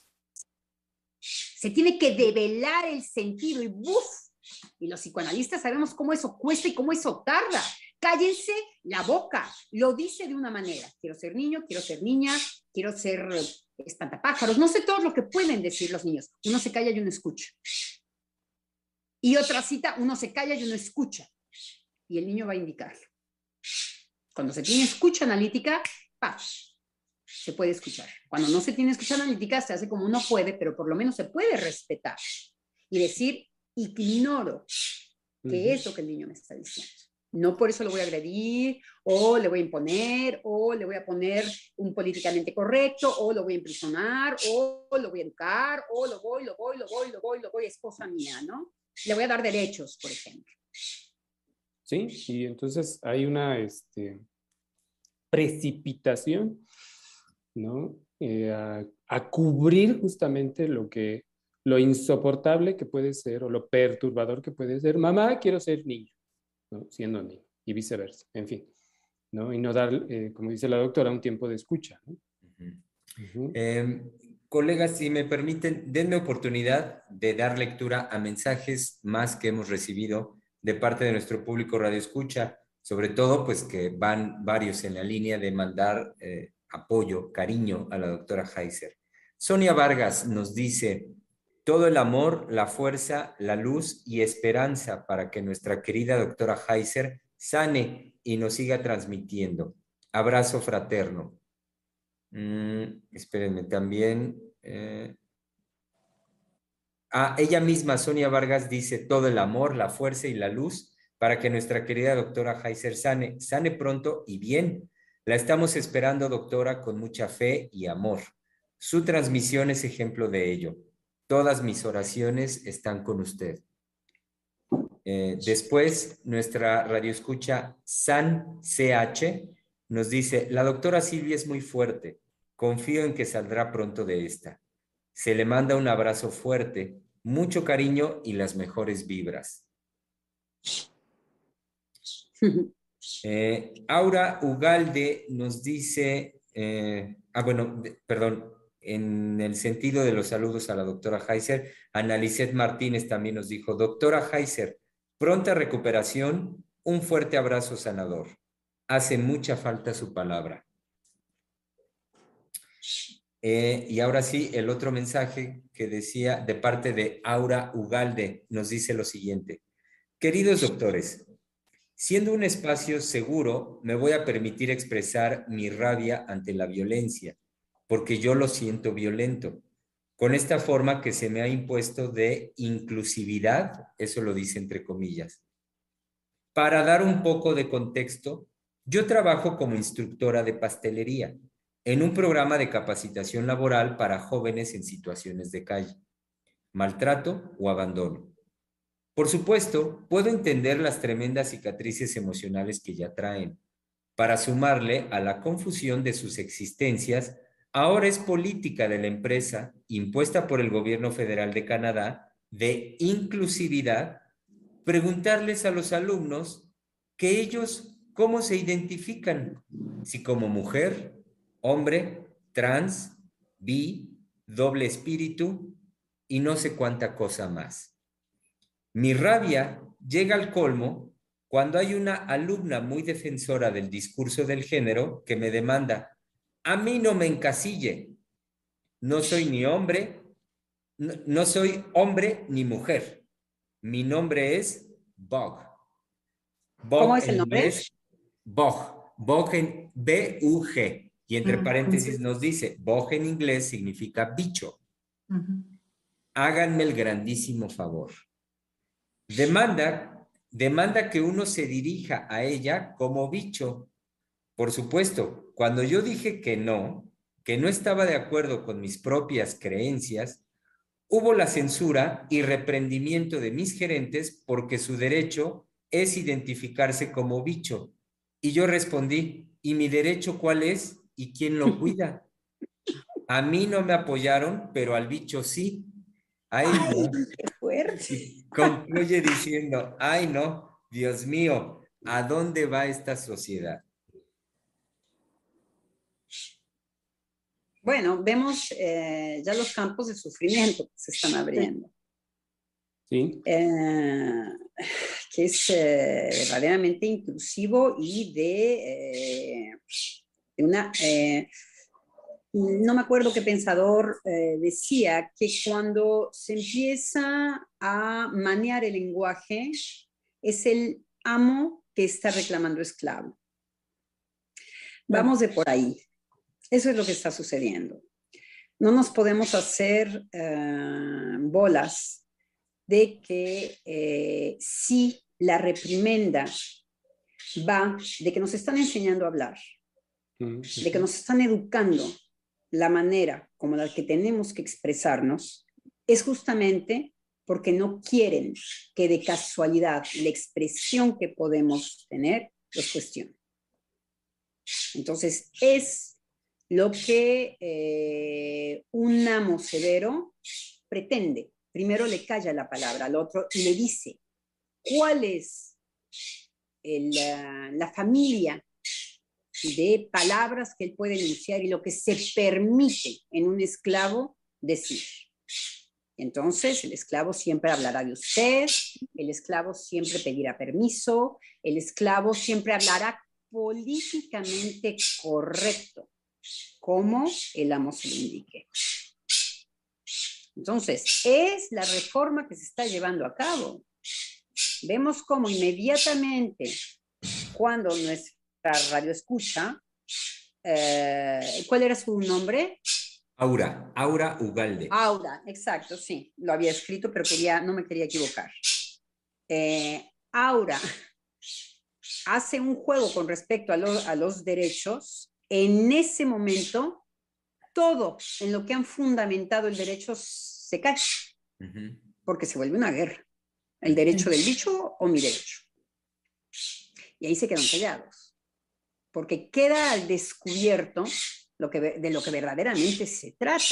Se tiene que develar el sentido y ¡buf! Y los psicoanalistas sabemos cómo eso cuesta y cómo eso tarda. Cállense la boca. Lo dice de una manera. Quiero ser niño, quiero ser niña, quiero ser espantapájaros. No sé todo lo que pueden decir los niños. Uno se calla y uno escucha. Y otra cita, uno se calla y uno escucha. Y el niño va a indicarlo. Cuando se tiene escucha analítica, ¡paf! Se puede escuchar. Cuando no se tiene escucha analítica, se hace como uno puede, pero por lo menos se puede respetar. Y decir, ignoro qué es lo que el niño me está diciendo. No por eso lo voy a agredir, o le voy a imponer, o le voy a poner un políticamente correcto, o lo voy a imprisionar, o lo voy a educar, o lo voy, es cosa mía, ¿no? Le voy a dar derechos, por ejemplo. ¿sí? Y entonces hay una precipitación, ¿no? A cubrir justamente lo insoportable que puede ser o lo perturbador que puede ser. Mamá, quiero ser niño, ¿no? Siendo niño y viceversa, en fin, ¿no? Y no dar, como dice la doctora, un tiempo de escucha, ¿no? Uh-huh. Colegas, si me permiten, denme oportunidad de dar lectura a mensajes más que hemos recibido de parte de nuestro público Radio Escucha, sobre todo pues que van varios en la línea de mandar apoyo, cariño a la doctora Heiser. Sonia Vargas nos dice: todo el amor, la fuerza, la luz y esperanza para que nuestra querida doctora Heiser sane y nos siga transmitiendo. Abrazo fraterno. Espérenme también. Ella misma, Sonia Vargas, dice: todo el amor, la fuerza y la luz para que nuestra querida doctora Heiser sane pronto y bien. La estamos esperando, doctora, con mucha fe y amor. Su transmisión es ejemplo de ello. Todas mis oraciones están con usted. Después, nuestra radioescucha San CH nos dice: la doctora Silvia es muy fuerte. Confío en que saldrá pronto de esta. Se le manda un abrazo fuerte, mucho cariño y las mejores vibras. Aura Ugalde nos dice, perdón, en el sentido de los saludos a la doctora Heiser, Analicet Martínez también nos dijo: doctora Heiser, pronta recuperación, un fuerte abrazo sanador. Hace mucha falta su palabra. Y ahora sí, el otro mensaje que decía de parte de Aura Ugalde nos dice lo siguiente: queridos doctores, siendo un espacio seguro, me voy a permitir expresar mi rabia ante la violencia, porque yo lo siento violento, con esta forma que se me ha impuesto de inclusividad, eso lo dice entre comillas. Para dar un poco de contexto, yo trabajo como instructora de pastelería en un programa de capacitación laboral para jóvenes en situaciones de calle, maltrato o abandono. Por supuesto, puedo entender las tremendas cicatrices emocionales que ya traen. Para sumarle a la confusión de sus existencias, ahora es política de la empresa, impuesta por el gobierno federal de Canadá, de inclusividad, preguntarles a los alumnos que ellos cómo se identifican, si como mujer, hombre, trans, bi, doble espíritu y no sé cuánta cosa más. Mi rabia llega al colmo cuando hay una alumna muy defensora del discurso del género que me demanda: a mí no me encasille, no soy ni hombre, no soy hombre ni mujer. Mi nombre es Bog. ¿Cómo es el nombre? Bog. Bog en B-U-G. Y entre paréntesis nos dice: Bog en inglés significa bicho. Háganme el grandísimo favor. Demanda que uno se dirija a ella como bicho. Por supuesto, cuando yo dije que no estaba de acuerdo con mis propias creencias, hubo la censura y reprendimiento de mis gerentes porque su derecho es identificarse como bicho. Y yo respondí: ¿y mi derecho cuál es? ¿Y quién lo cuida? A mí no me apoyaron, pero al bicho sí. Ay, no. Qué fuerte. Concluye diciendo: ay, no, Dios mío, ¿a dónde va esta sociedad? Bueno, vemos ya los campos de sufrimiento que se están abriendo. Sí. Que es verdaderamente inclusivo y de una... no me acuerdo qué pensador decía que cuando se empieza a manear el lenguaje es el amo que está reclamando esclavo. Vamos de por ahí. Eso es lo que está sucediendo. No nos podemos hacer bolas de que si la reprimenda va de que nos están enseñando a hablar, de que nos están educando la manera como la que tenemos que expresarnos, es justamente porque no quieren que de casualidad la expresión que podemos tener los cuestione. Entonces, es lo que un amo severo pretende. Primero le calla la palabra al otro y le dice cuál es la familia de palabras que él puede enunciar y lo que se permite en un esclavo decir. Entonces, el esclavo siempre hablará de usted, el esclavo siempre pedirá permiso, el esclavo siempre hablará políticamente correcto, como el amo se lo indique. Entonces, es la reforma que se está llevando a cabo. Vemos cómo inmediatamente, cuando nuestra radio escucha, ¿cuál era su nombre? Aura Ugalde. Aura, exacto, sí, lo había escrito, pero no me quería equivocar. Aura hace un juego con respecto a los derechos. En ese momento, todo en lo que han fundamentado el derecho se cae, porque se vuelve una guerra. El derecho del dicho o mi derecho. Y ahí se quedan callados, porque queda al descubierto de lo que verdaderamente se trata,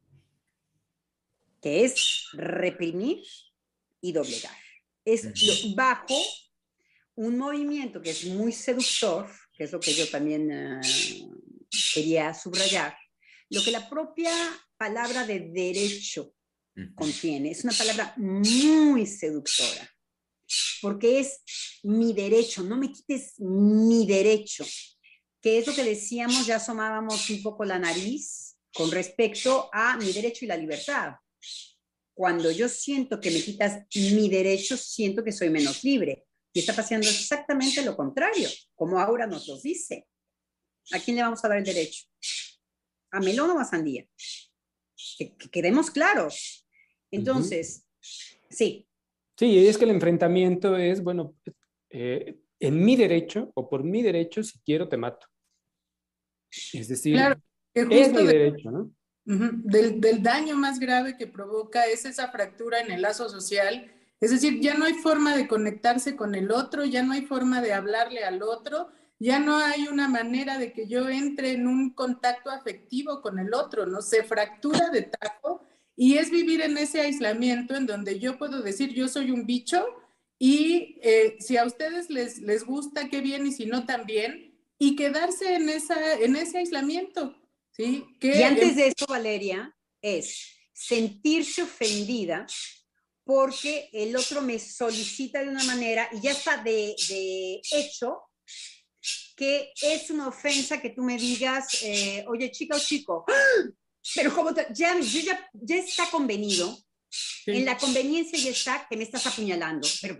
que es reprimir y doblegar. Es bajo un movimiento que es muy seductor, que es lo que yo también quería subrayar, lo que la propia palabra de derecho contiene. Es una palabra muy seductora, porque es mi derecho, no me quites mi derecho, que es lo que decíamos, ya asomábamos un poco la nariz con respecto a mi derecho y la libertad. Cuando yo siento que me quitas mi derecho, siento que soy menos libre. Y está pasando exactamente lo contrario, como Aura nos lo dice. ¿A quién le vamos a dar el derecho? ¿A melón o a sandía? Que quedemos claros. Entonces, sí. Sí, es que el enfrentamiento es, bueno, en mi derecho o por mi derecho, si quiero te mato. Es decir, claro, que es justo mi derecho, ¿no? Del daño más grave que provoca es esa fractura en el lazo social. Es decir, ya no hay forma de conectarse con el otro, ya no hay forma de hablarle al otro, ya no hay una manera de que yo entre en un contacto afectivo con el otro, ¿no? Se fractura de tajo y es vivir en ese aislamiento en donde yo puedo decir yo soy un bicho y si a ustedes les gusta, qué bien, y si no, también, y quedarse en ese aislamiento, ¿sí? Y antes de eso, Valeria, es sentirse ofendida porque el otro me solicita de una manera y ya está de hecho que es una ofensa que tú me digas, oye, chica o chico, pero como ya está convenido, sí. En la conveniencia ya está que me estás apuñalando, pero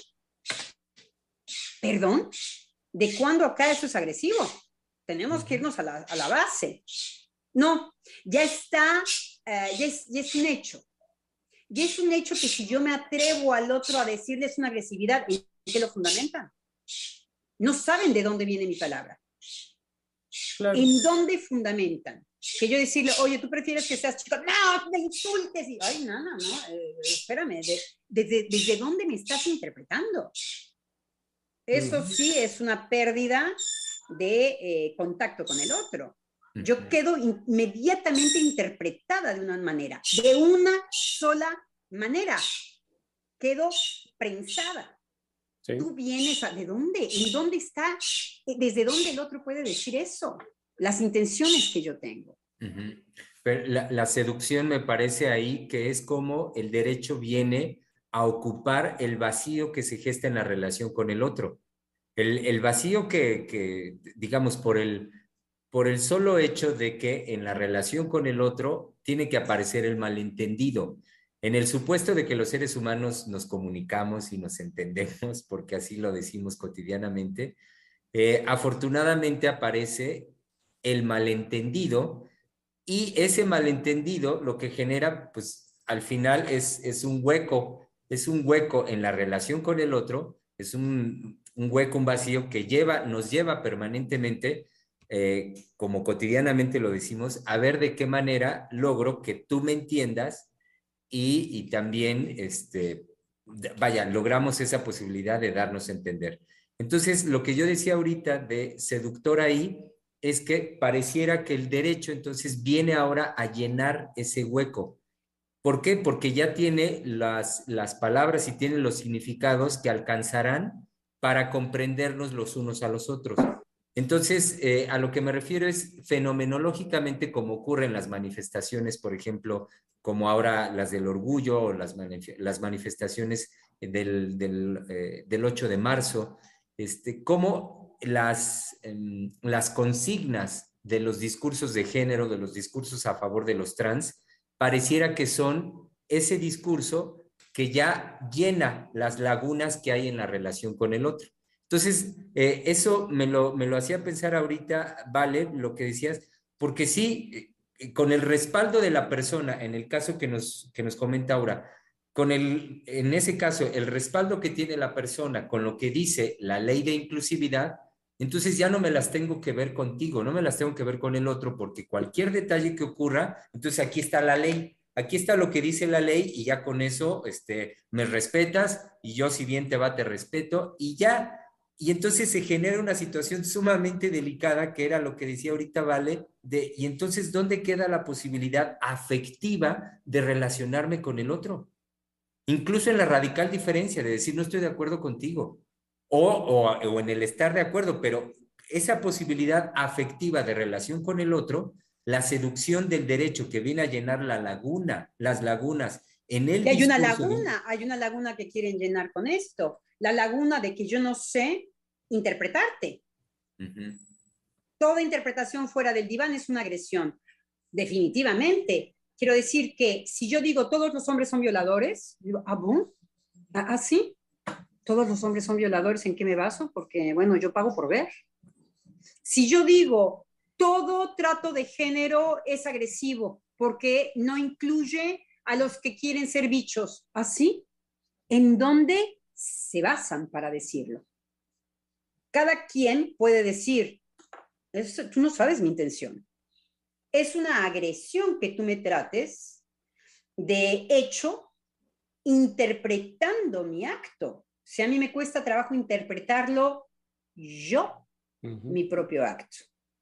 perdón, ¿de cuándo acá eso es agresivo? Tenemos que irnos a la base. No, ya está, ya es un hecho. Y es un hecho que si yo me atrevo al otro a decirles una agresividad, ¿en qué lo fundamentan? No saben de dónde viene mi palabra. Claro. ¿En dónde fundamentan? Que yo decirle, oye, ¿tú prefieres que seas chico? No, me insultes. Y, ay, no, espérame, ¿desde dónde me estás interpretando? Eso sí es una pérdida de contacto con el otro. Yo quedo inmediatamente interpretada de una manera, de una sola manera. Quedo prensada. Sí. Tú vienes ¿de dónde? ¿En dónde está? ¿Desde dónde el otro puede decir eso? Las intenciones que yo tengo. Pero la seducción me parece ahí que es como el derecho viene a ocupar el vacío que se gesta en la relación con el otro. El vacío que digamos, por el solo hecho de que en la relación con el otro tiene que aparecer el malentendido. En el supuesto de que los seres humanos nos comunicamos y nos entendemos, porque así lo decimos cotidianamente, afortunadamente aparece el malentendido y ese malentendido lo que genera, pues al final es un hueco en la relación con el otro, es un hueco, un vacío que nos lleva permanentemente, como cotidianamente lo decimos, a ver de qué manera logro que tú me entiendas y también, vaya, logramos esa posibilidad de darnos a entender. Entonces, lo que yo decía ahorita de seductor ahí es que pareciera que el derecho entonces viene ahora a llenar ese hueco. ¿Por qué? Porque ya tiene las palabras y tiene los significados que alcanzarán para comprendernos los unos a los otros. Entonces, a lo que me refiero es fenomenológicamente como ocurren las manifestaciones, por ejemplo, como ahora las del orgullo o las manifestaciones del 8 de marzo, cómo las consignas de los discursos de género, de los discursos a favor de los trans, pareciera que son ese discurso que ya llena las lagunas que hay en la relación con el otro. Entonces, eso me lo hacía pensar ahorita, Vale, lo que decías, porque sí, con el respaldo de la persona, en el caso que nos comenta Aura, en ese caso, el respaldo que tiene la persona con lo que dice la ley de inclusividad, entonces ya no me las tengo que ver contigo, no me las tengo que ver con el otro, porque cualquier detalle que ocurra, entonces aquí está la ley, aquí está lo que dice la ley y ya con eso me respetas y yo si bien te va te respeto y ya. Y entonces se genera una situación sumamente delicada, que era lo que decía ahorita Vale, y entonces, ¿dónde queda la posibilidad afectiva de relacionarme con el otro? Incluso en la radical diferencia de decir no estoy de acuerdo contigo, o en el estar de acuerdo, pero esa posibilidad afectiva de relación con el otro, la seducción del derecho que viene a llenar las lagunas en el y discurso. Hay una laguna que quieren llenar con esto, la laguna de que yo no sé interpretarte. Uh-huh. Toda interpretación fuera del diván es una agresión, definitivamente. Quiero decir que si yo digo todos los hombres son violadores, digo, ¿ah, bon? ¿Ah, sí? ¿Todos los hombres son violadores? ¿En qué me baso? Porque, bueno, yo pago por ver. Si yo digo todo trato de género es agresivo porque no incluye a los que quieren ser bichos, ¿así? ¿En dónde se basan para decirlo? Cada quien puede decir, tú no sabes mi intención. Es una agresión que tú me trates de hecho interpretando mi acto. Si a mí me cuesta trabajo interpretarlo yo, mi propio acto.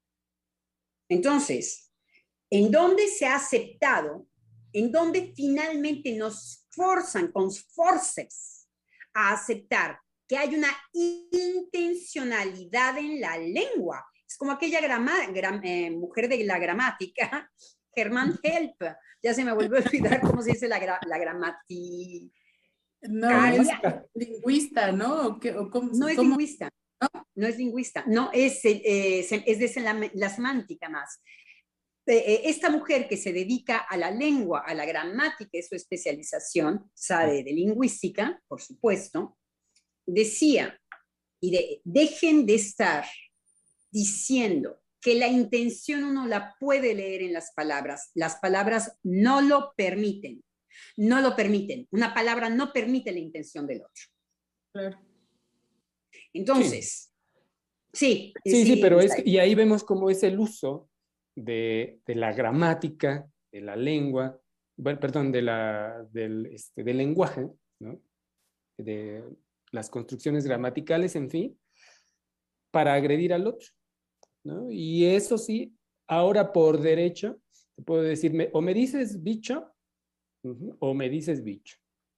Entonces, ¿en dónde se ha aceptado? ¿En dónde finalmente nos forzan con forceps a aceptar que hay una intencionalidad en la lengua? Es como aquella mujer de la gramática, Germán Help. Ya se me volvió a olvidar cómo se dice la gramática. No, es lingüista, ¿no? No es lingüista. No es lingüista. No, es de la semántica más. Esta mujer que se dedica a la lengua, a la gramática, es su especialización, sabe de lingüística, por supuesto, decía, dejen de estar diciendo que la intención uno la puede leer en las palabras no lo permiten, una palabra no permite la intención del otro. Claro. Entonces, sí, pero y ahí vemos cómo es el uso de la gramática, de la lengua, perdón, del lenguaje, ¿no? De las construcciones gramaticales, en fin, para agredir al otro, ¿no? Y eso sí, ahora por derecho, te puedo decir, o me dices bicho, o me dices bicho.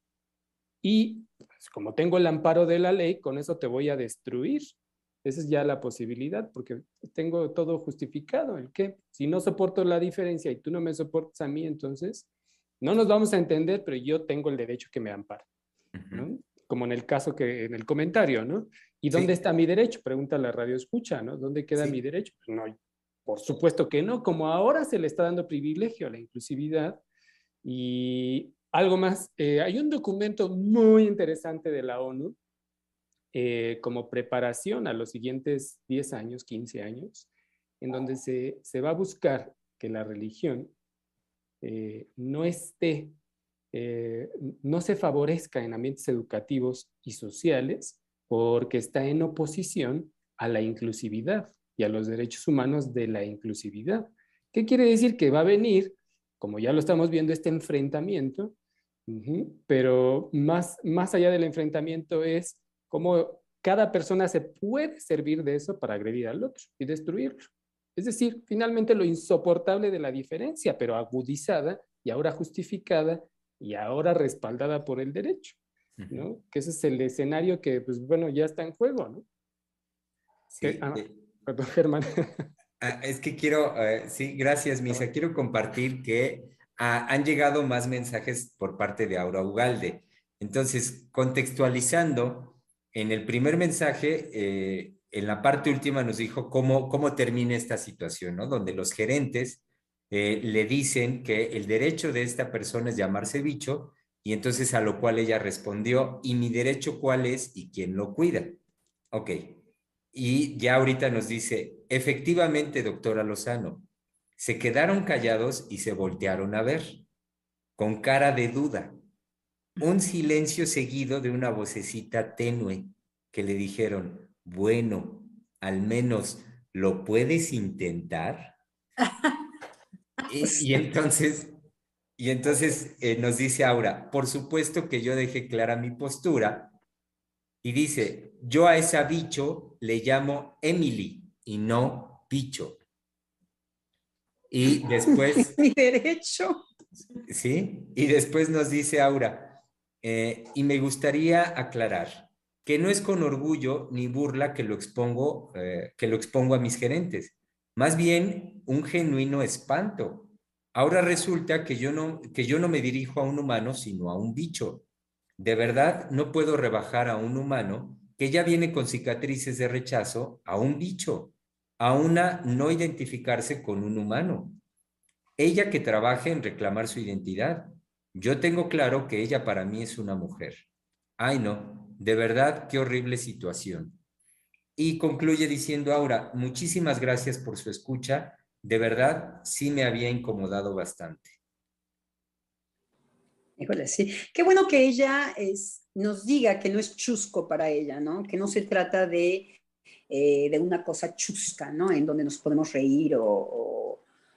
Y pues, como tengo el amparo de la ley, con eso te voy a destruir. Esa es ya la posibilidad, porque tengo todo justificado. ¿El qué? Si no soporto la diferencia y tú no me soportas a mí, entonces no nos vamos a entender, pero yo tengo el derecho que me ampare, ¿no? Como en el caso en el comentario, ¿no? ¿Y dónde está mi derecho? Pregunta la radio escucha, ¿no? ¿Dónde queda mi derecho? Pues no, por supuesto que no. Como ahora se le está dando privilegio a la inclusividad. Y algo más, hay un documento muy interesante de la ONU como preparación a los siguientes 10 años, 15 años, en donde se va a buscar que la religión no se favorezca en ambientes educativos y sociales porque está en oposición a la inclusividad y a los derechos humanos de la inclusividad. ¿Qué quiere decir? Que va a venir, como ya lo estamos viendo, este enfrentamiento Pero más allá del enfrentamiento es cómo cada persona se puede servir de eso para agredir al otro y destruirlo. Es decir, finalmente lo insoportable de la diferencia, pero agudizada y ahora justificada y ahora respaldada por el derecho, ¿no? Que ese es el escenario que, pues bueno, ya está en juego, ¿no? Sí, Perdón, Germán. Es que quiero, sí, gracias, Misa. Quiero compartir que han llegado más mensajes por parte de Aura Ugalde. Entonces, contextualizando, en el primer mensaje, en la parte última nos dijo cómo termina esta situación, ¿no? Donde los gerentes le dicen que el derecho de esta persona es llamarse bicho, y entonces a lo cual ella respondió, ¿y mi derecho cuál es y quién lo cuida? Ok. Y ya ahorita nos dice, efectivamente, doctora Lozano, se quedaron callados y se voltearon a ver, con cara de duda. Un silencio seguido de una vocecita tenue que le dijeron, bueno, al menos, ¿lo puedes intentar? Y entonces nos dice Aura, por supuesto que yo dejé clara mi postura. Y dice, yo a esa bicho le llamo Emily y no bicho. Y después... Mi derecho. ¿Sí? Y después nos dice Aura, y me gustaría aclarar que no es con orgullo ni burla que lo expongo a mis gerentes. Más bien un genuino espanto. Ahora resulta que yo no me dirijo a un humano, sino a un bicho. De verdad, no puedo rebajar a un humano que ya viene con cicatrices de rechazo a un bicho, a una no identificarse con un humano. Ella que trabaje en reclamar su identidad. Yo tengo claro que ella para mí es una mujer. Ay, no, de verdad, qué horrible situación. Y concluye diciendo, Aura, muchísimas gracias por su escucha. De verdad, sí me había incomodado bastante. Híjole, sí. Qué bueno que ella nos diga que no es chusco para ella, ¿no? Que no se trata de una cosa chusca, ¿no? En donde nos podemos reír o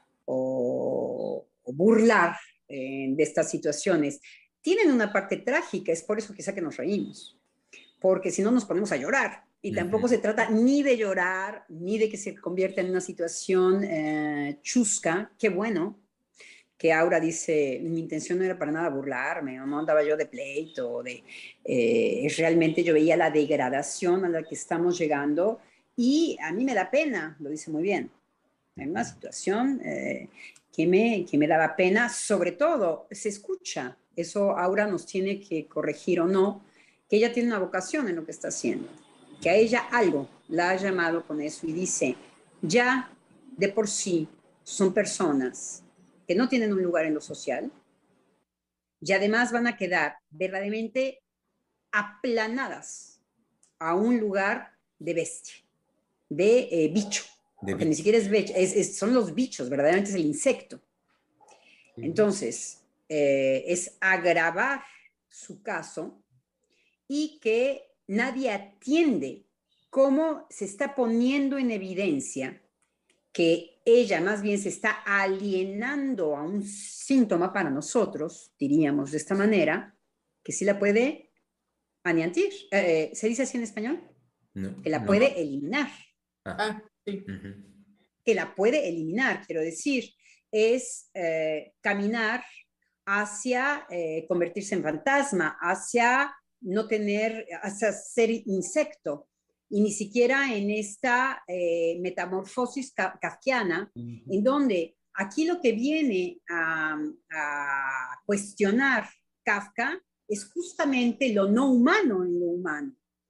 burlar de estas situaciones. Tienen una parte trágica, es por eso quizá que nos reímos, porque si no nos ponemos a llorar. Y tampoco se trata ni de llorar, ni de que se convierta en una situación chusca. Qué bueno que Aura dice, mi intención no era para nada burlarme, no andaba yo de pleito, realmente yo veía la degradación a la que estamos llegando y a mí me da pena, lo dice muy bien. En una situación que me daba pena, sobre todo se escucha, eso Aura nos tiene que corregir o no, que ella tiene una vocación en lo que está haciendo, que a ella algo la ha llamado con eso y dice, ya de por sí son personas que no tienen un lugar en lo social y además van a quedar verdaderamente aplanadas a un lugar de bestia, de bicho. Porque ni siquiera es bicho, son los bichos, verdaderamente es el insecto. Entonces, es agravar su caso y que nadie atiende cómo se está poniendo en evidencia que ella más bien se está alienando a un síntoma para nosotros, diríamos de esta manera, que sí la puede aniantir. ¿Se dice así en español? No, que la no. Puede eliminar. Sí. Que la puede eliminar, quiero decir, es caminar hacia convertirse en fantasma, hacia no tener, hacia ser insecto, y ni siquiera en esta metamorfosis kafkiana, en donde aquí lo que viene a cuestionar Kafka es justamente lo no humano en lo humano.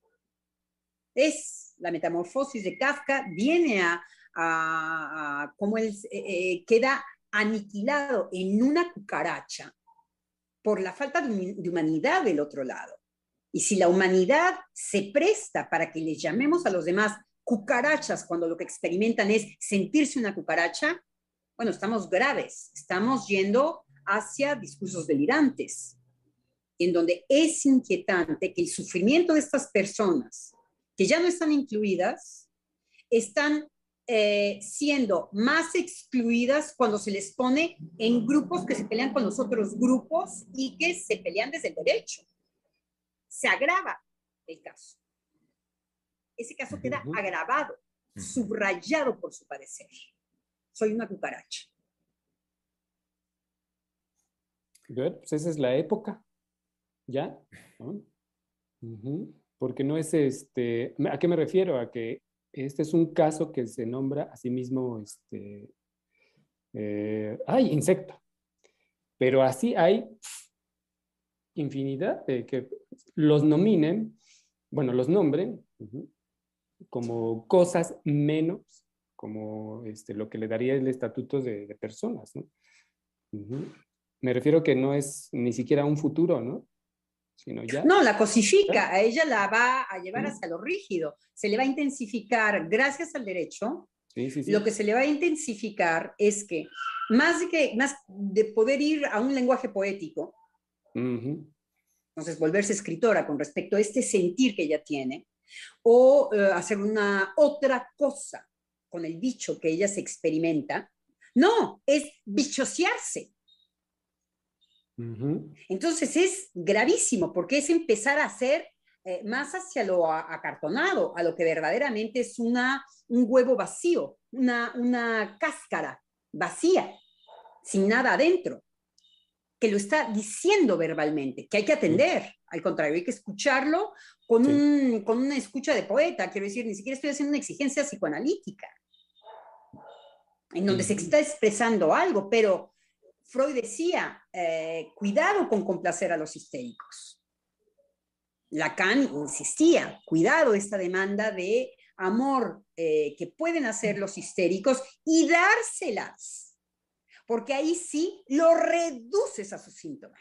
Es la metamorfosis de Kafka, viene a cómo él queda aniquilado en una cucaracha por la falta de humanidad del otro lado. Y si la humanidad se presta para que les llamemos a los demás cucarachas cuando lo que experimentan es sentirse una cucaracha, bueno, estamos graves, estamos yendo hacia discursos delirantes, en donde es inquietante que el sufrimiento de estas personas que ya no están incluidas, están siendo más excluidas cuando se les pone en grupos que se pelean con los otros grupos y que se pelean desde el derecho. Se agrava el caso. Ese caso queda agravado, subrayado por su padecer. Soy una cucaracha. Bueno, pues esa es la época, ¿ya? ¿No? Porque no es ¿a qué me refiero? A que este es un caso que se nombra a sí mismo, insecto. Pero así hay infinidad de que los nominen, bueno, los nombren como cosas menos, como lo que le daría el estatuto de personas, ¿no? Me refiero que no es ni siquiera un futuro, ¿no? Sino ya. No, la cosifica, a ella la va a llevar hacia lo rígido, se le va a intensificar gracias al derecho. Sí. Lo que se le va a intensificar es que más de poder ir a un lenguaje poético, entonces volverse escritora con respecto a este sentir que ella tiene, o hacer una otra cosa con el bicho que ella se experimenta, no, es bichosearse. Entonces es gravísimo porque es empezar a hacer más hacia lo acartonado, a lo que verdaderamente es un huevo vacío, una cáscara vacía, sin nada adentro, que lo está diciendo verbalmente, que hay que atender. Al contrario, hay que escucharlo con una escucha de poeta, quiero decir, ni siquiera estoy haciendo una exigencia psicoanalítica, en donde se está expresando algo, pero Freud decía, cuidado con complacer a los histéricos. Lacan insistía, cuidado esta demanda de amor que pueden hacer los histéricos y dárselas, porque ahí sí lo reduces a su síntoma.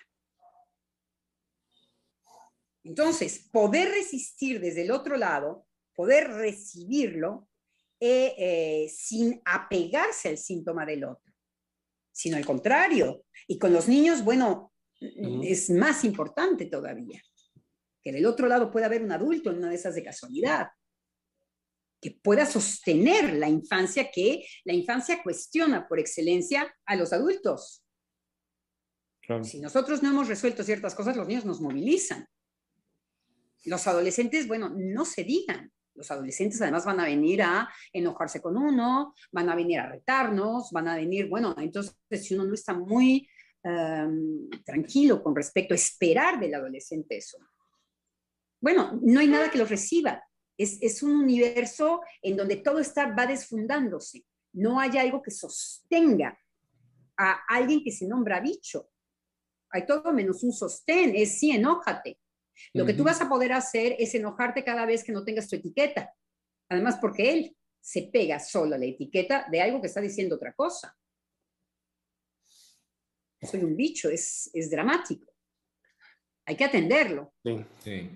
Entonces, poder resistir desde el otro lado, poder recibirlo sin apegarse al síntoma del otro, sino al contrario. Y con los niños, bueno, es más importante todavía, que del otro lado pueda haber un adulto en una de esas de casualidad, que pueda sostener la infancia, que la infancia cuestiona por excelencia a los adultos. Claro. Si nosotros no hemos resuelto ciertas cosas, los niños nos movilizan. Los adolescentes, bueno, no se digan. Los adolescentes además van a venir a enojarse con uno, van a venir a retarnos, van a venir, bueno, entonces si uno no está muy tranquilo con respecto a esperar del adolescente eso, bueno, no hay nada que los reciba. Es un universo en donde todo va desfundándose. No hay algo que sostenga a alguien que se nombra bicho. Hay todo menos un sostén, es sí, enójate. Lo que tú vas a poder hacer es enojarte cada vez que no tengas tu etiqueta. Además, porque él se pega solo a la etiqueta de algo que está diciendo otra cosa. Soy un bicho, es dramático. Hay que atenderlo. Sí.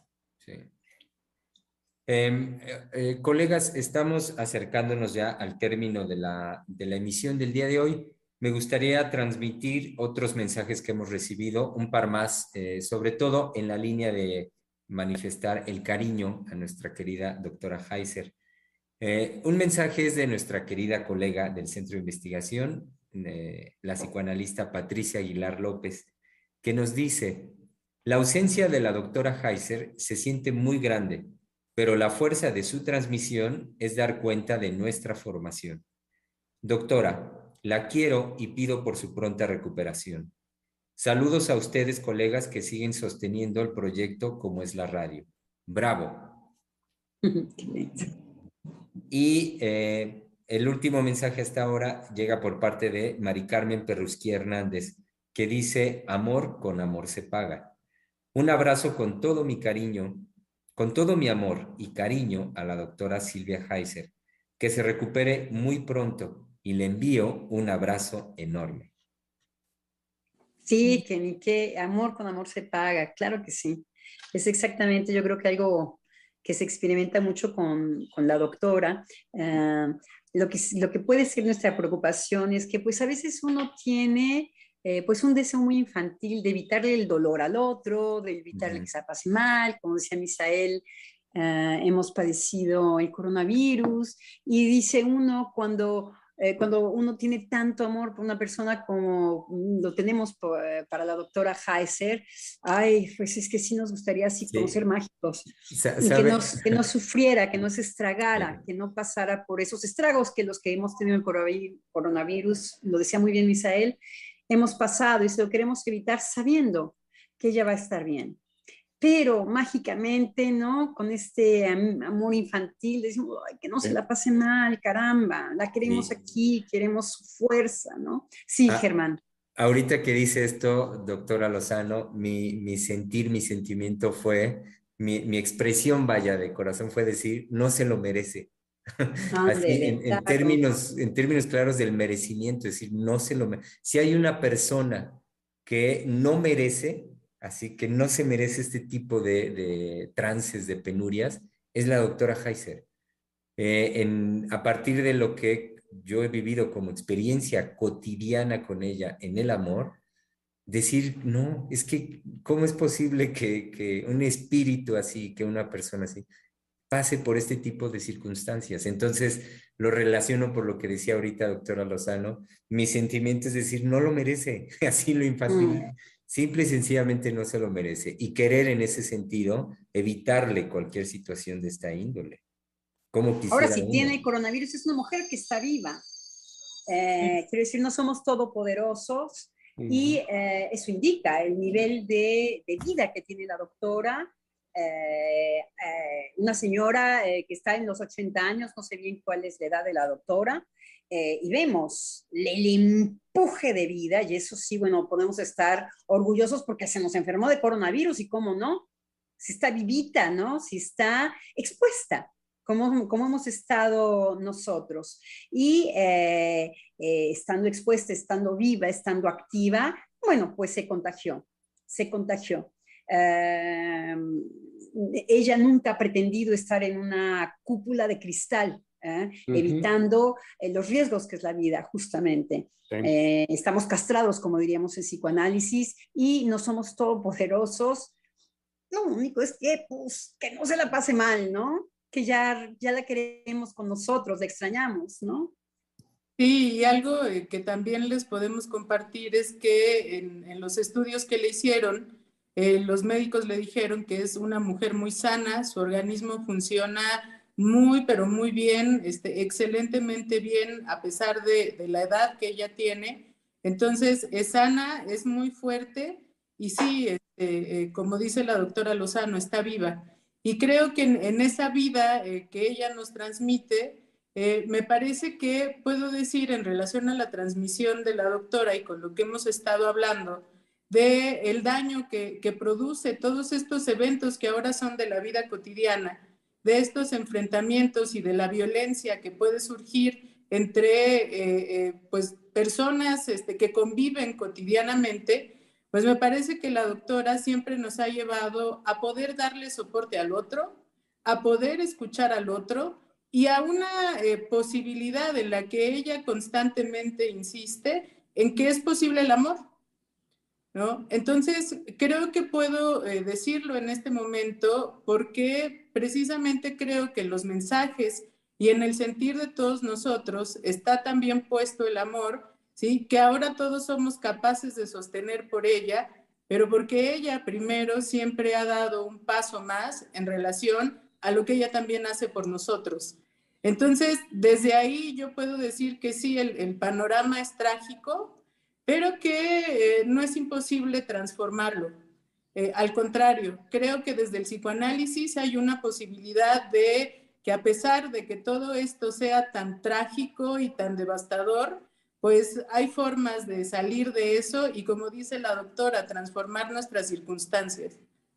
Colegas, estamos acercándonos ya al término de la emisión del día de hoy. Me gustaría transmitir otros mensajes que hemos recibido, un par más, sobre todo en la línea de manifestar el cariño a nuestra querida doctora Heiser. Un mensaje es de nuestra querida colega del Centro de Investigación, la psicoanalista Patricia Aguilar López, que nos dice: la ausencia de la doctora Heiser se siente muy grande, pero la fuerza de su transmisión es dar cuenta de nuestra formación. Doctora, la quiero y pido por su pronta recuperación. Saludos a ustedes, colegas, que siguen sosteniendo el proyecto como es la radio. ¡Bravo! Y el último mensaje hasta ahora llega por parte de Mari Carmen Perrusquía Hernández, que dice: amor con amor se paga. Un abrazo con todo mi cariño, con todo mi amor y cariño a la doctora Silvia Heiser, que se recupere muy pronto. Y le envío un abrazo enorme. Sí, que amor con amor se paga, claro que sí. Es exactamente, yo creo que algo que se experimenta mucho con la doctora. Lo que puede ser nuestra preocupación es que pues a veces uno tiene pues un deseo muy infantil de evitarle el dolor al otro, de evitarle que se pase mal, como decía Misael, hemos padecido el coronavirus y dice uno cuando uno tiene tanto amor por una persona como lo tenemos para la doctora Heiser, ay, pues es que sí nos gustaría así como ser mágicos y que no sufriera, que no se estragara, que no pasara por esos estragos que los que hemos tenido el coronavirus, lo decía muy bien Misael, hemos pasado y se lo queremos evitar sabiendo que ella va a estar bien. Pero mágicamente, ¿no? Con este amor infantil, decimos, ay, que no se la pase mal, caramba, la queremos aquí, queremos su fuerza, ¿no? Sí, Germán. Ahorita que dice esto, doctora Lozano, mi sentir, mi sentimiento fue, mi expresión, vaya, de corazón fue decir, no se lo merece. Así, en términos claros del merecimiento, es decir, no se lo merece. Si hay una persona que no merece, así que no se merece este tipo de trances, de penurias, es la doctora Heiser. A partir de lo que yo he vivido como experiencia cotidiana con ella en el amor, decir, no, es que, ¿cómo es posible que un espíritu así, que una persona así, pase por este tipo de circunstancias? Entonces, lo relaciono por lo que decía ahorita doctora Lozano, mi sentimiento es decir, no lo merece, así lo infantil, simple y sencillamente no se lo merece, y querer en ese sentido evitarle cualquier situación de esta índole. Como ahora, si tiene coronavirus, es una mujer que está viva. Quiero decir, no somos todopoderosos y eso indica el nivel de vida que tiene la doctora. Una señora que está en los 80 años, no sé bien cuál es la edad de la doctora, y vemos el empuje de vida, y eso sí, bueno, podemos estar orgullosos porque se nos enfermó de coronavirus, y cómo no, si está vivita, ¿no? Si está expuesta. Como hemos estado nosotros. Y estando expuesta, estando viva, estando activa, bueno, pues se contagió. Ella nunca ha pretendido estar en una cúpula de cristal, evitando los riesgos que es la vida, justamente. Sí. Estamos castrados, como diríamos en psicoanálisis, y no somos todopoderosos. Lo único es que, pues, que no se la pase mal, ¿no? Que ya la queremos con nosotros, la extrañamos, ¿no? Sí, y algo que también les podemos compartir es que en los estudios que le hicieron, los médicos le dijeron que es una mujer muy sana, su organismo funciona muy, pero muy bien, excelentemente bien, a pesar de la edad que ella tiene. Entonces, es sana, es muy fuerte, y sí, como dice la doctora Lozano, está viva. Y creo que en esa vida que ella nos transmite, me parece que puedo decir en relación a la transmisión de la doctora y con lo que hemos estado hablando, de el daño que produce todos estos eventos que ahora son de la vida cotidiana, de estos enfrentamientos y de la violencia que puede surgir entre pues personas que conviven cotidianamente. Pues me parece que la doctora siempre nos ha llevado a poder darle soporte al otro, a poder escuchar al otro y a una posibilidad en la que ella constantemente insiste en que es posible el amor, ¿no? Entonces, creo que puedo decirlo en este momento porque precisamente creo que en los mensajes y en el sentir de todos nosotros está también puesto el amor, ¿sí? Que ahora todos somos capaces de sostener por ella, pero porque ella primero siempre ha dado un paso más en relación a lo que ella también hace por nosotros. Entonces, desde ahí yo puedo decir que sí, el panorama es trágico, pero que no es imposible transformarlo. Al contrario, creo que desde el psicoanálisis hay una posibilidad de que a pesar de que todo esto sea tan trágico y tan devastador, pues hay formas de salir de eso y, como dice la doctora, transformar nuestras circunstancias.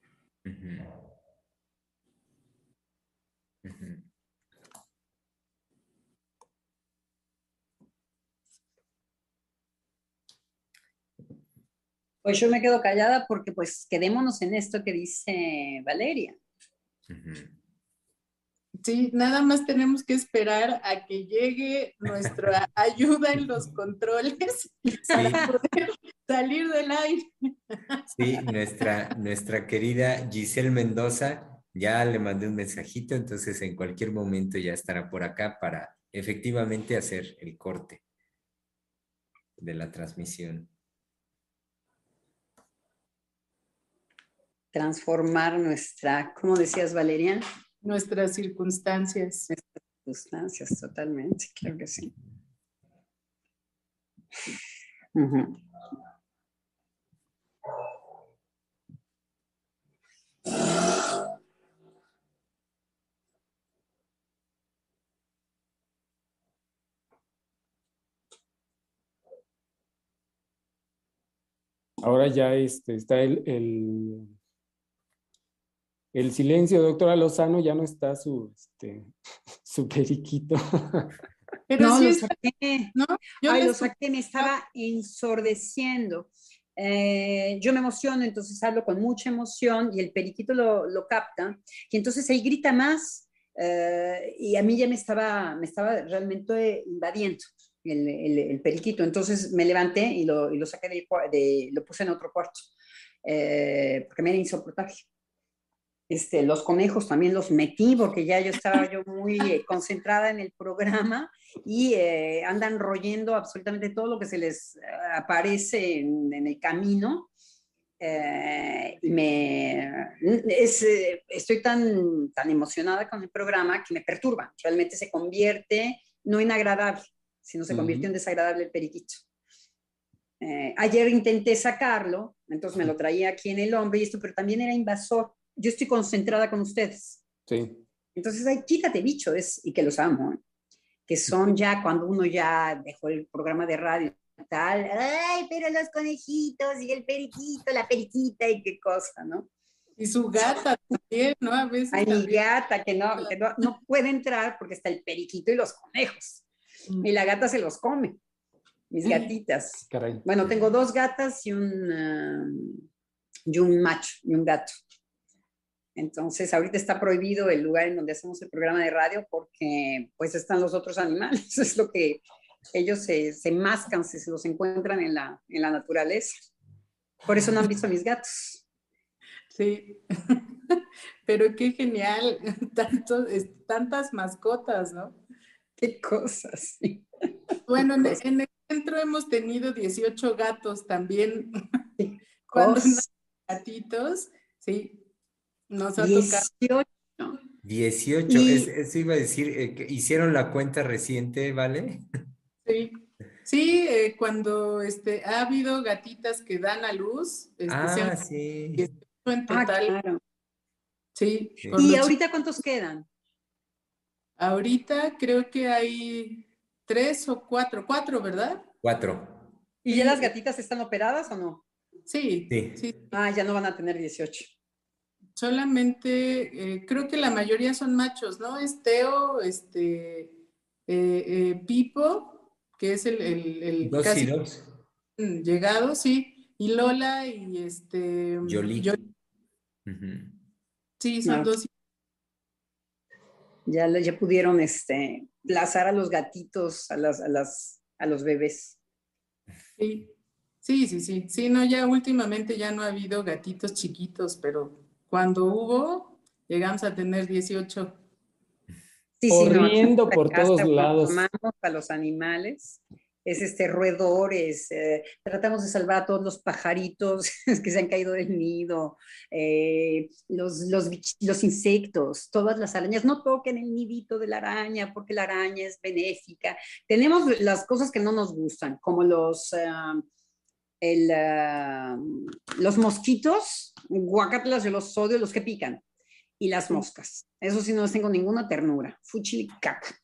Pues yo me quedo callada porque pues quedémonos en esto que dice Valeria. Sí, nada más tenemos que esperar a que llegue nuestra ayuda en los controles para poder salir del aire. Sí, nuestra querida Giselle Mendoza, Ya le mandé un mensajito, entonces en cualquier momento ya estará por acá para efectivamente hacer el corte de la transmisión. Transformar nuestra, ¿cómo decías, Valeria? Nuestras circunstancias. Circunstancias, totalmente, claro que sí. Ujú. Ahora ya está el silencio, doctora Lozano, ya no está su periquito. Pero No, sí lo está, saqué. ¿no? Yo Ay, la lo escuché. saqué, me estaba ensordeciendo. Yo me emociono, entonces hablo con mucha emoción y el periquito lo capta. Y entonces él grita más y a mí ya me estaba realmente invadiendo el periquito. Entonces me levanté y lo saqué lo puse en otro cuarto porque me era insoportable. Los conejos también los metí porque ya yo estaba muy concentrada en el programa y andan royendo absolutamente todo lo que se les aparece en el camino. Estoy tan emocionada con el programa que me perturba. Realmente se convierte no en agradable, sino se convirtió en desagradable el periquito. Ayer intenté sacarlo, entonces me lo traía aquí en el hombro y esto, pero también era invasor. Yo estoy concentrada con ustedes. Sí. Entonces, ay, quítate, bicho, y que los amo, que son ya cuando uno ya dejó el programa de radio y tal, ay, pero los conejitos y el periquito, la periquita y qué cosa, ¿no? Y su gata también, ¿no? A veces Ay, mi también. gata, que no puede entrar porque está el periquito y los conejos. Y la gata se los come, mis gatitas. Caray. Bueno, tengo 2 gatas y un macho, y un gato. Entonces, ahorita está prohibido el lugar en donde hacemos el programa de radio porque pues están los otros animales. Es lo que ellos se mascan si se los encuentran en la naturaleza. Por eso no han visto a mis gatos. Sí, pero qué genial, tantas mascotas, ¿no? Qué cosas. Sí. Bueno, en el centro hemos tenido 18 gatos también. Qué Cuando no cosas. hay gatitos, sí, nos ha tocado. 18. 18, Y eso iba a decir, que hicieron la cuenta reciente, ¿vale? Sí, sí, cuando ha habido gatitas que dan a luz, se han Ah, sí. 18 en total, claro. sí, Sí. por ¿Y los ahorita cuántos quedan? ahorita creo que hay 3 o 4, 4, ¿verdad? 4. ¿Y ya Sí, las gatitas están operadas o no? sí, Sí. sí. Ah, ya no van a tener 18. Solamente, creo que la mayoría son machos, ¿no? Es Teo, Pipo, que es el 2 y casi 2. llegado, sí, y Lola y Yoli. yo, Ujú. sí, son No, 2. ya pudieron plazar a los gatitos, a los bebés. Sí, sí, sí, sí. Sí, no, ya últimamente ya no ha habido gatitos chiquitos, pero cuando hubo, llegamos a tener 18. Sí, no, aquí en Corriendo nuestra por todos casa, bueno, lados. amamos a los animales, es roedores, tratamos de salvar a todos los pajaritos que se han caído del nido, los insectos, todas las arañas, no toquen el nidito de la araña porque la araña es benéfica. Tenemos las cosas que no nos gustan, como los mosquitos, guacatlas, yo los odio, los que pican. Y las moscas. Eso sí, no les tengo ninguna ternura. Fuchilicaca.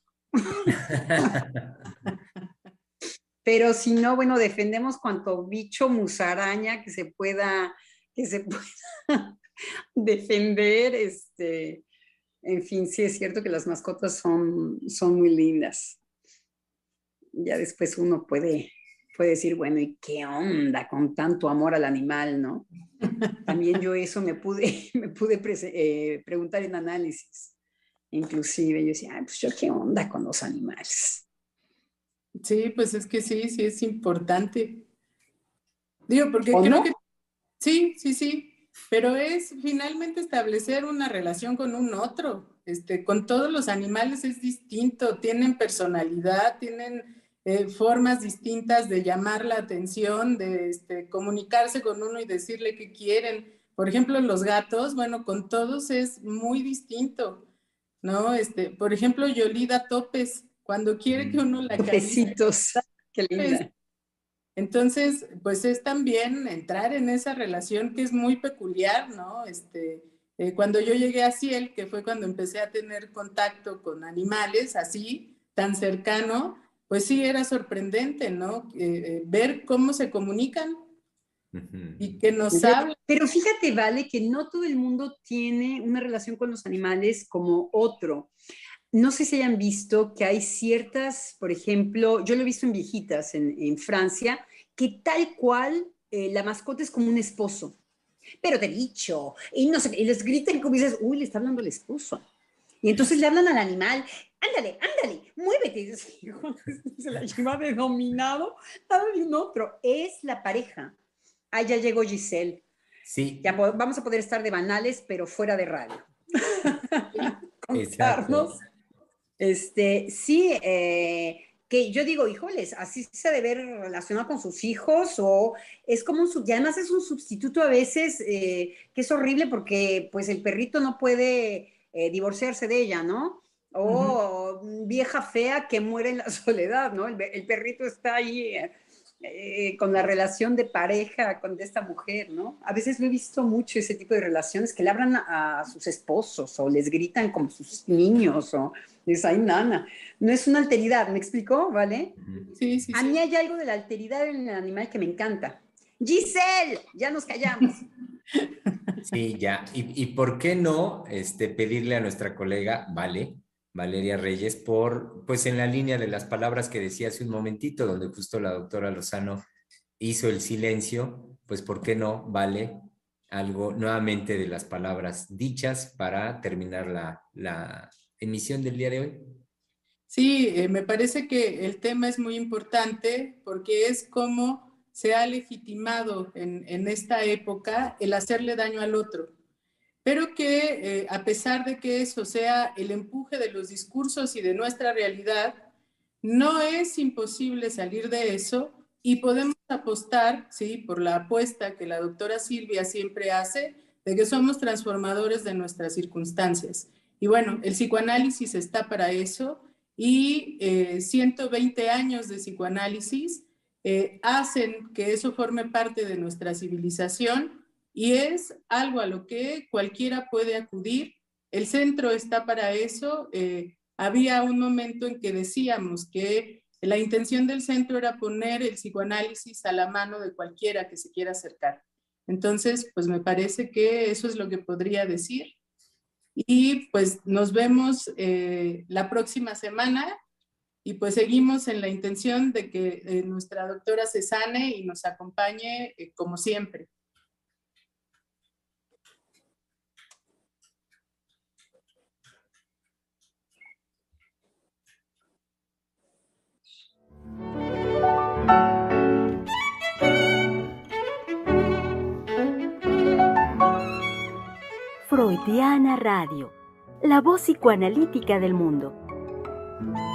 Pero si no, bueno, defendemos cuanto bicho musaraña que se pueda defender. En fin, sí es cierto que las mascotas son muy lindas. Ya después uno puede decir, bueno, ¿y qué onda con tanto amor al animal, no? También yo eso me pude preguntar en análisis. Inclusive yo decía, ay, pues yo qué onda con los animales. Sí, pues es que sí, sí es importante. Digo, porque ¿O creo no? que sí, sí, sí. pero es finalmente establecer una relación con un otro. Con todos los animales es distinto, tienen personalidad, tienen formas distintas de llamar la atención, de comunicarse con uno y decirle qué quieren. Por ejemplo, los gatos, bueno, con todos es muy distinto, ¿no? Por ejemplo, Yolida Topes, cuando quiere que uno la acaricie. Topecitos, qué linda. Entonces, pues es también entrar en esa relación que es muy peculiar, ¿no? Cuando yo llegué a Ciel, que fue cuando empecé a tener contacto con animales así, tan cercano, pues sí era sorprendente, ¿no? Ver cómo se comunican y que nos hablan. Pero fíjate, Vale, que no todo el mundo tiene una relación con los animales como otro. No sé si hayan visto que hay ciertas, por ejemplo, yo lo he visto en viejitas en Francia, que tal cual la mascota es como un esposo. Pero te he dicho, y no sé, y les gritan como dices, uy, le está hablando el esposo. Y entonces le hablan al animal, ándale, ándale, muévete. Se la lleva de dominado a de un otro. Es la pareja. Ah, ya llegó Giselle. Sí. Ya vamos a poder estar de banales, pero fuera de radio. Contarnos. Sí, que yo digo, híjoles, así se debe relacionar con sus hijos o es como y además es un sustituto a veces que es horrible porque pues el perrito no puede divorciarse de ella, ¿no? O vieja fea que muere en la soledad, ¿no? El perrito está ahí con la relación de pareja con esta mujer, ¿no? A veces lo he visto mucho ese tipo de relaciones que le hablan a sus esposos o les gritan como sus niños o les ay nana. No es una alteridad, ¿me explicó? ¿Vale? Sí, sí, a mí hay algo de la alteridad en el animal que me encanta. Giselle, ya nos callamos. Sí, ya. ¿Y por qué no pedirle a nuestra colega, Valeria Reyes, pues en la línea de las palabras que decía hace un momentito, donde justo la doctora Lozano hizo el silencio, pues ¿por qué no, Vale, algo nuevamente de las palabras dichas para terminar la emisión del día de hoy? Sí, me parece que el tema es muy importante porque es cómo se ha legitimado en esta época el hacerle daño al otro, pero que a pesar de que eso sea el empuje de los discursos y de nuestra realidad, no es imposible salir de eso y podemos apostar, ¿sí? Por la apuesta que la doctora Silvia siempre hace de que somos transformadores de nuestras circunstancias. Y bueno, el psicoanálisis está para eso y 120 años de psicoanálisis hacen que eso forme parte de nuestra civilización y es algo a lo que cualquiera puede acudir. El centro está para eso. Había un momento en que decíamos que la intención del centro era poner el psicoanálisis a la mano de cualquiera que se quiera acercar. Entonces, pues me parece que eso es lo que podría decir. Y pues nos vemos la próxima semana y pues seguimos en la intención de que nuestra doctora se sane y nos acompañe como siempre. Freudiana Radio, la voz psicoanalítica del mundo.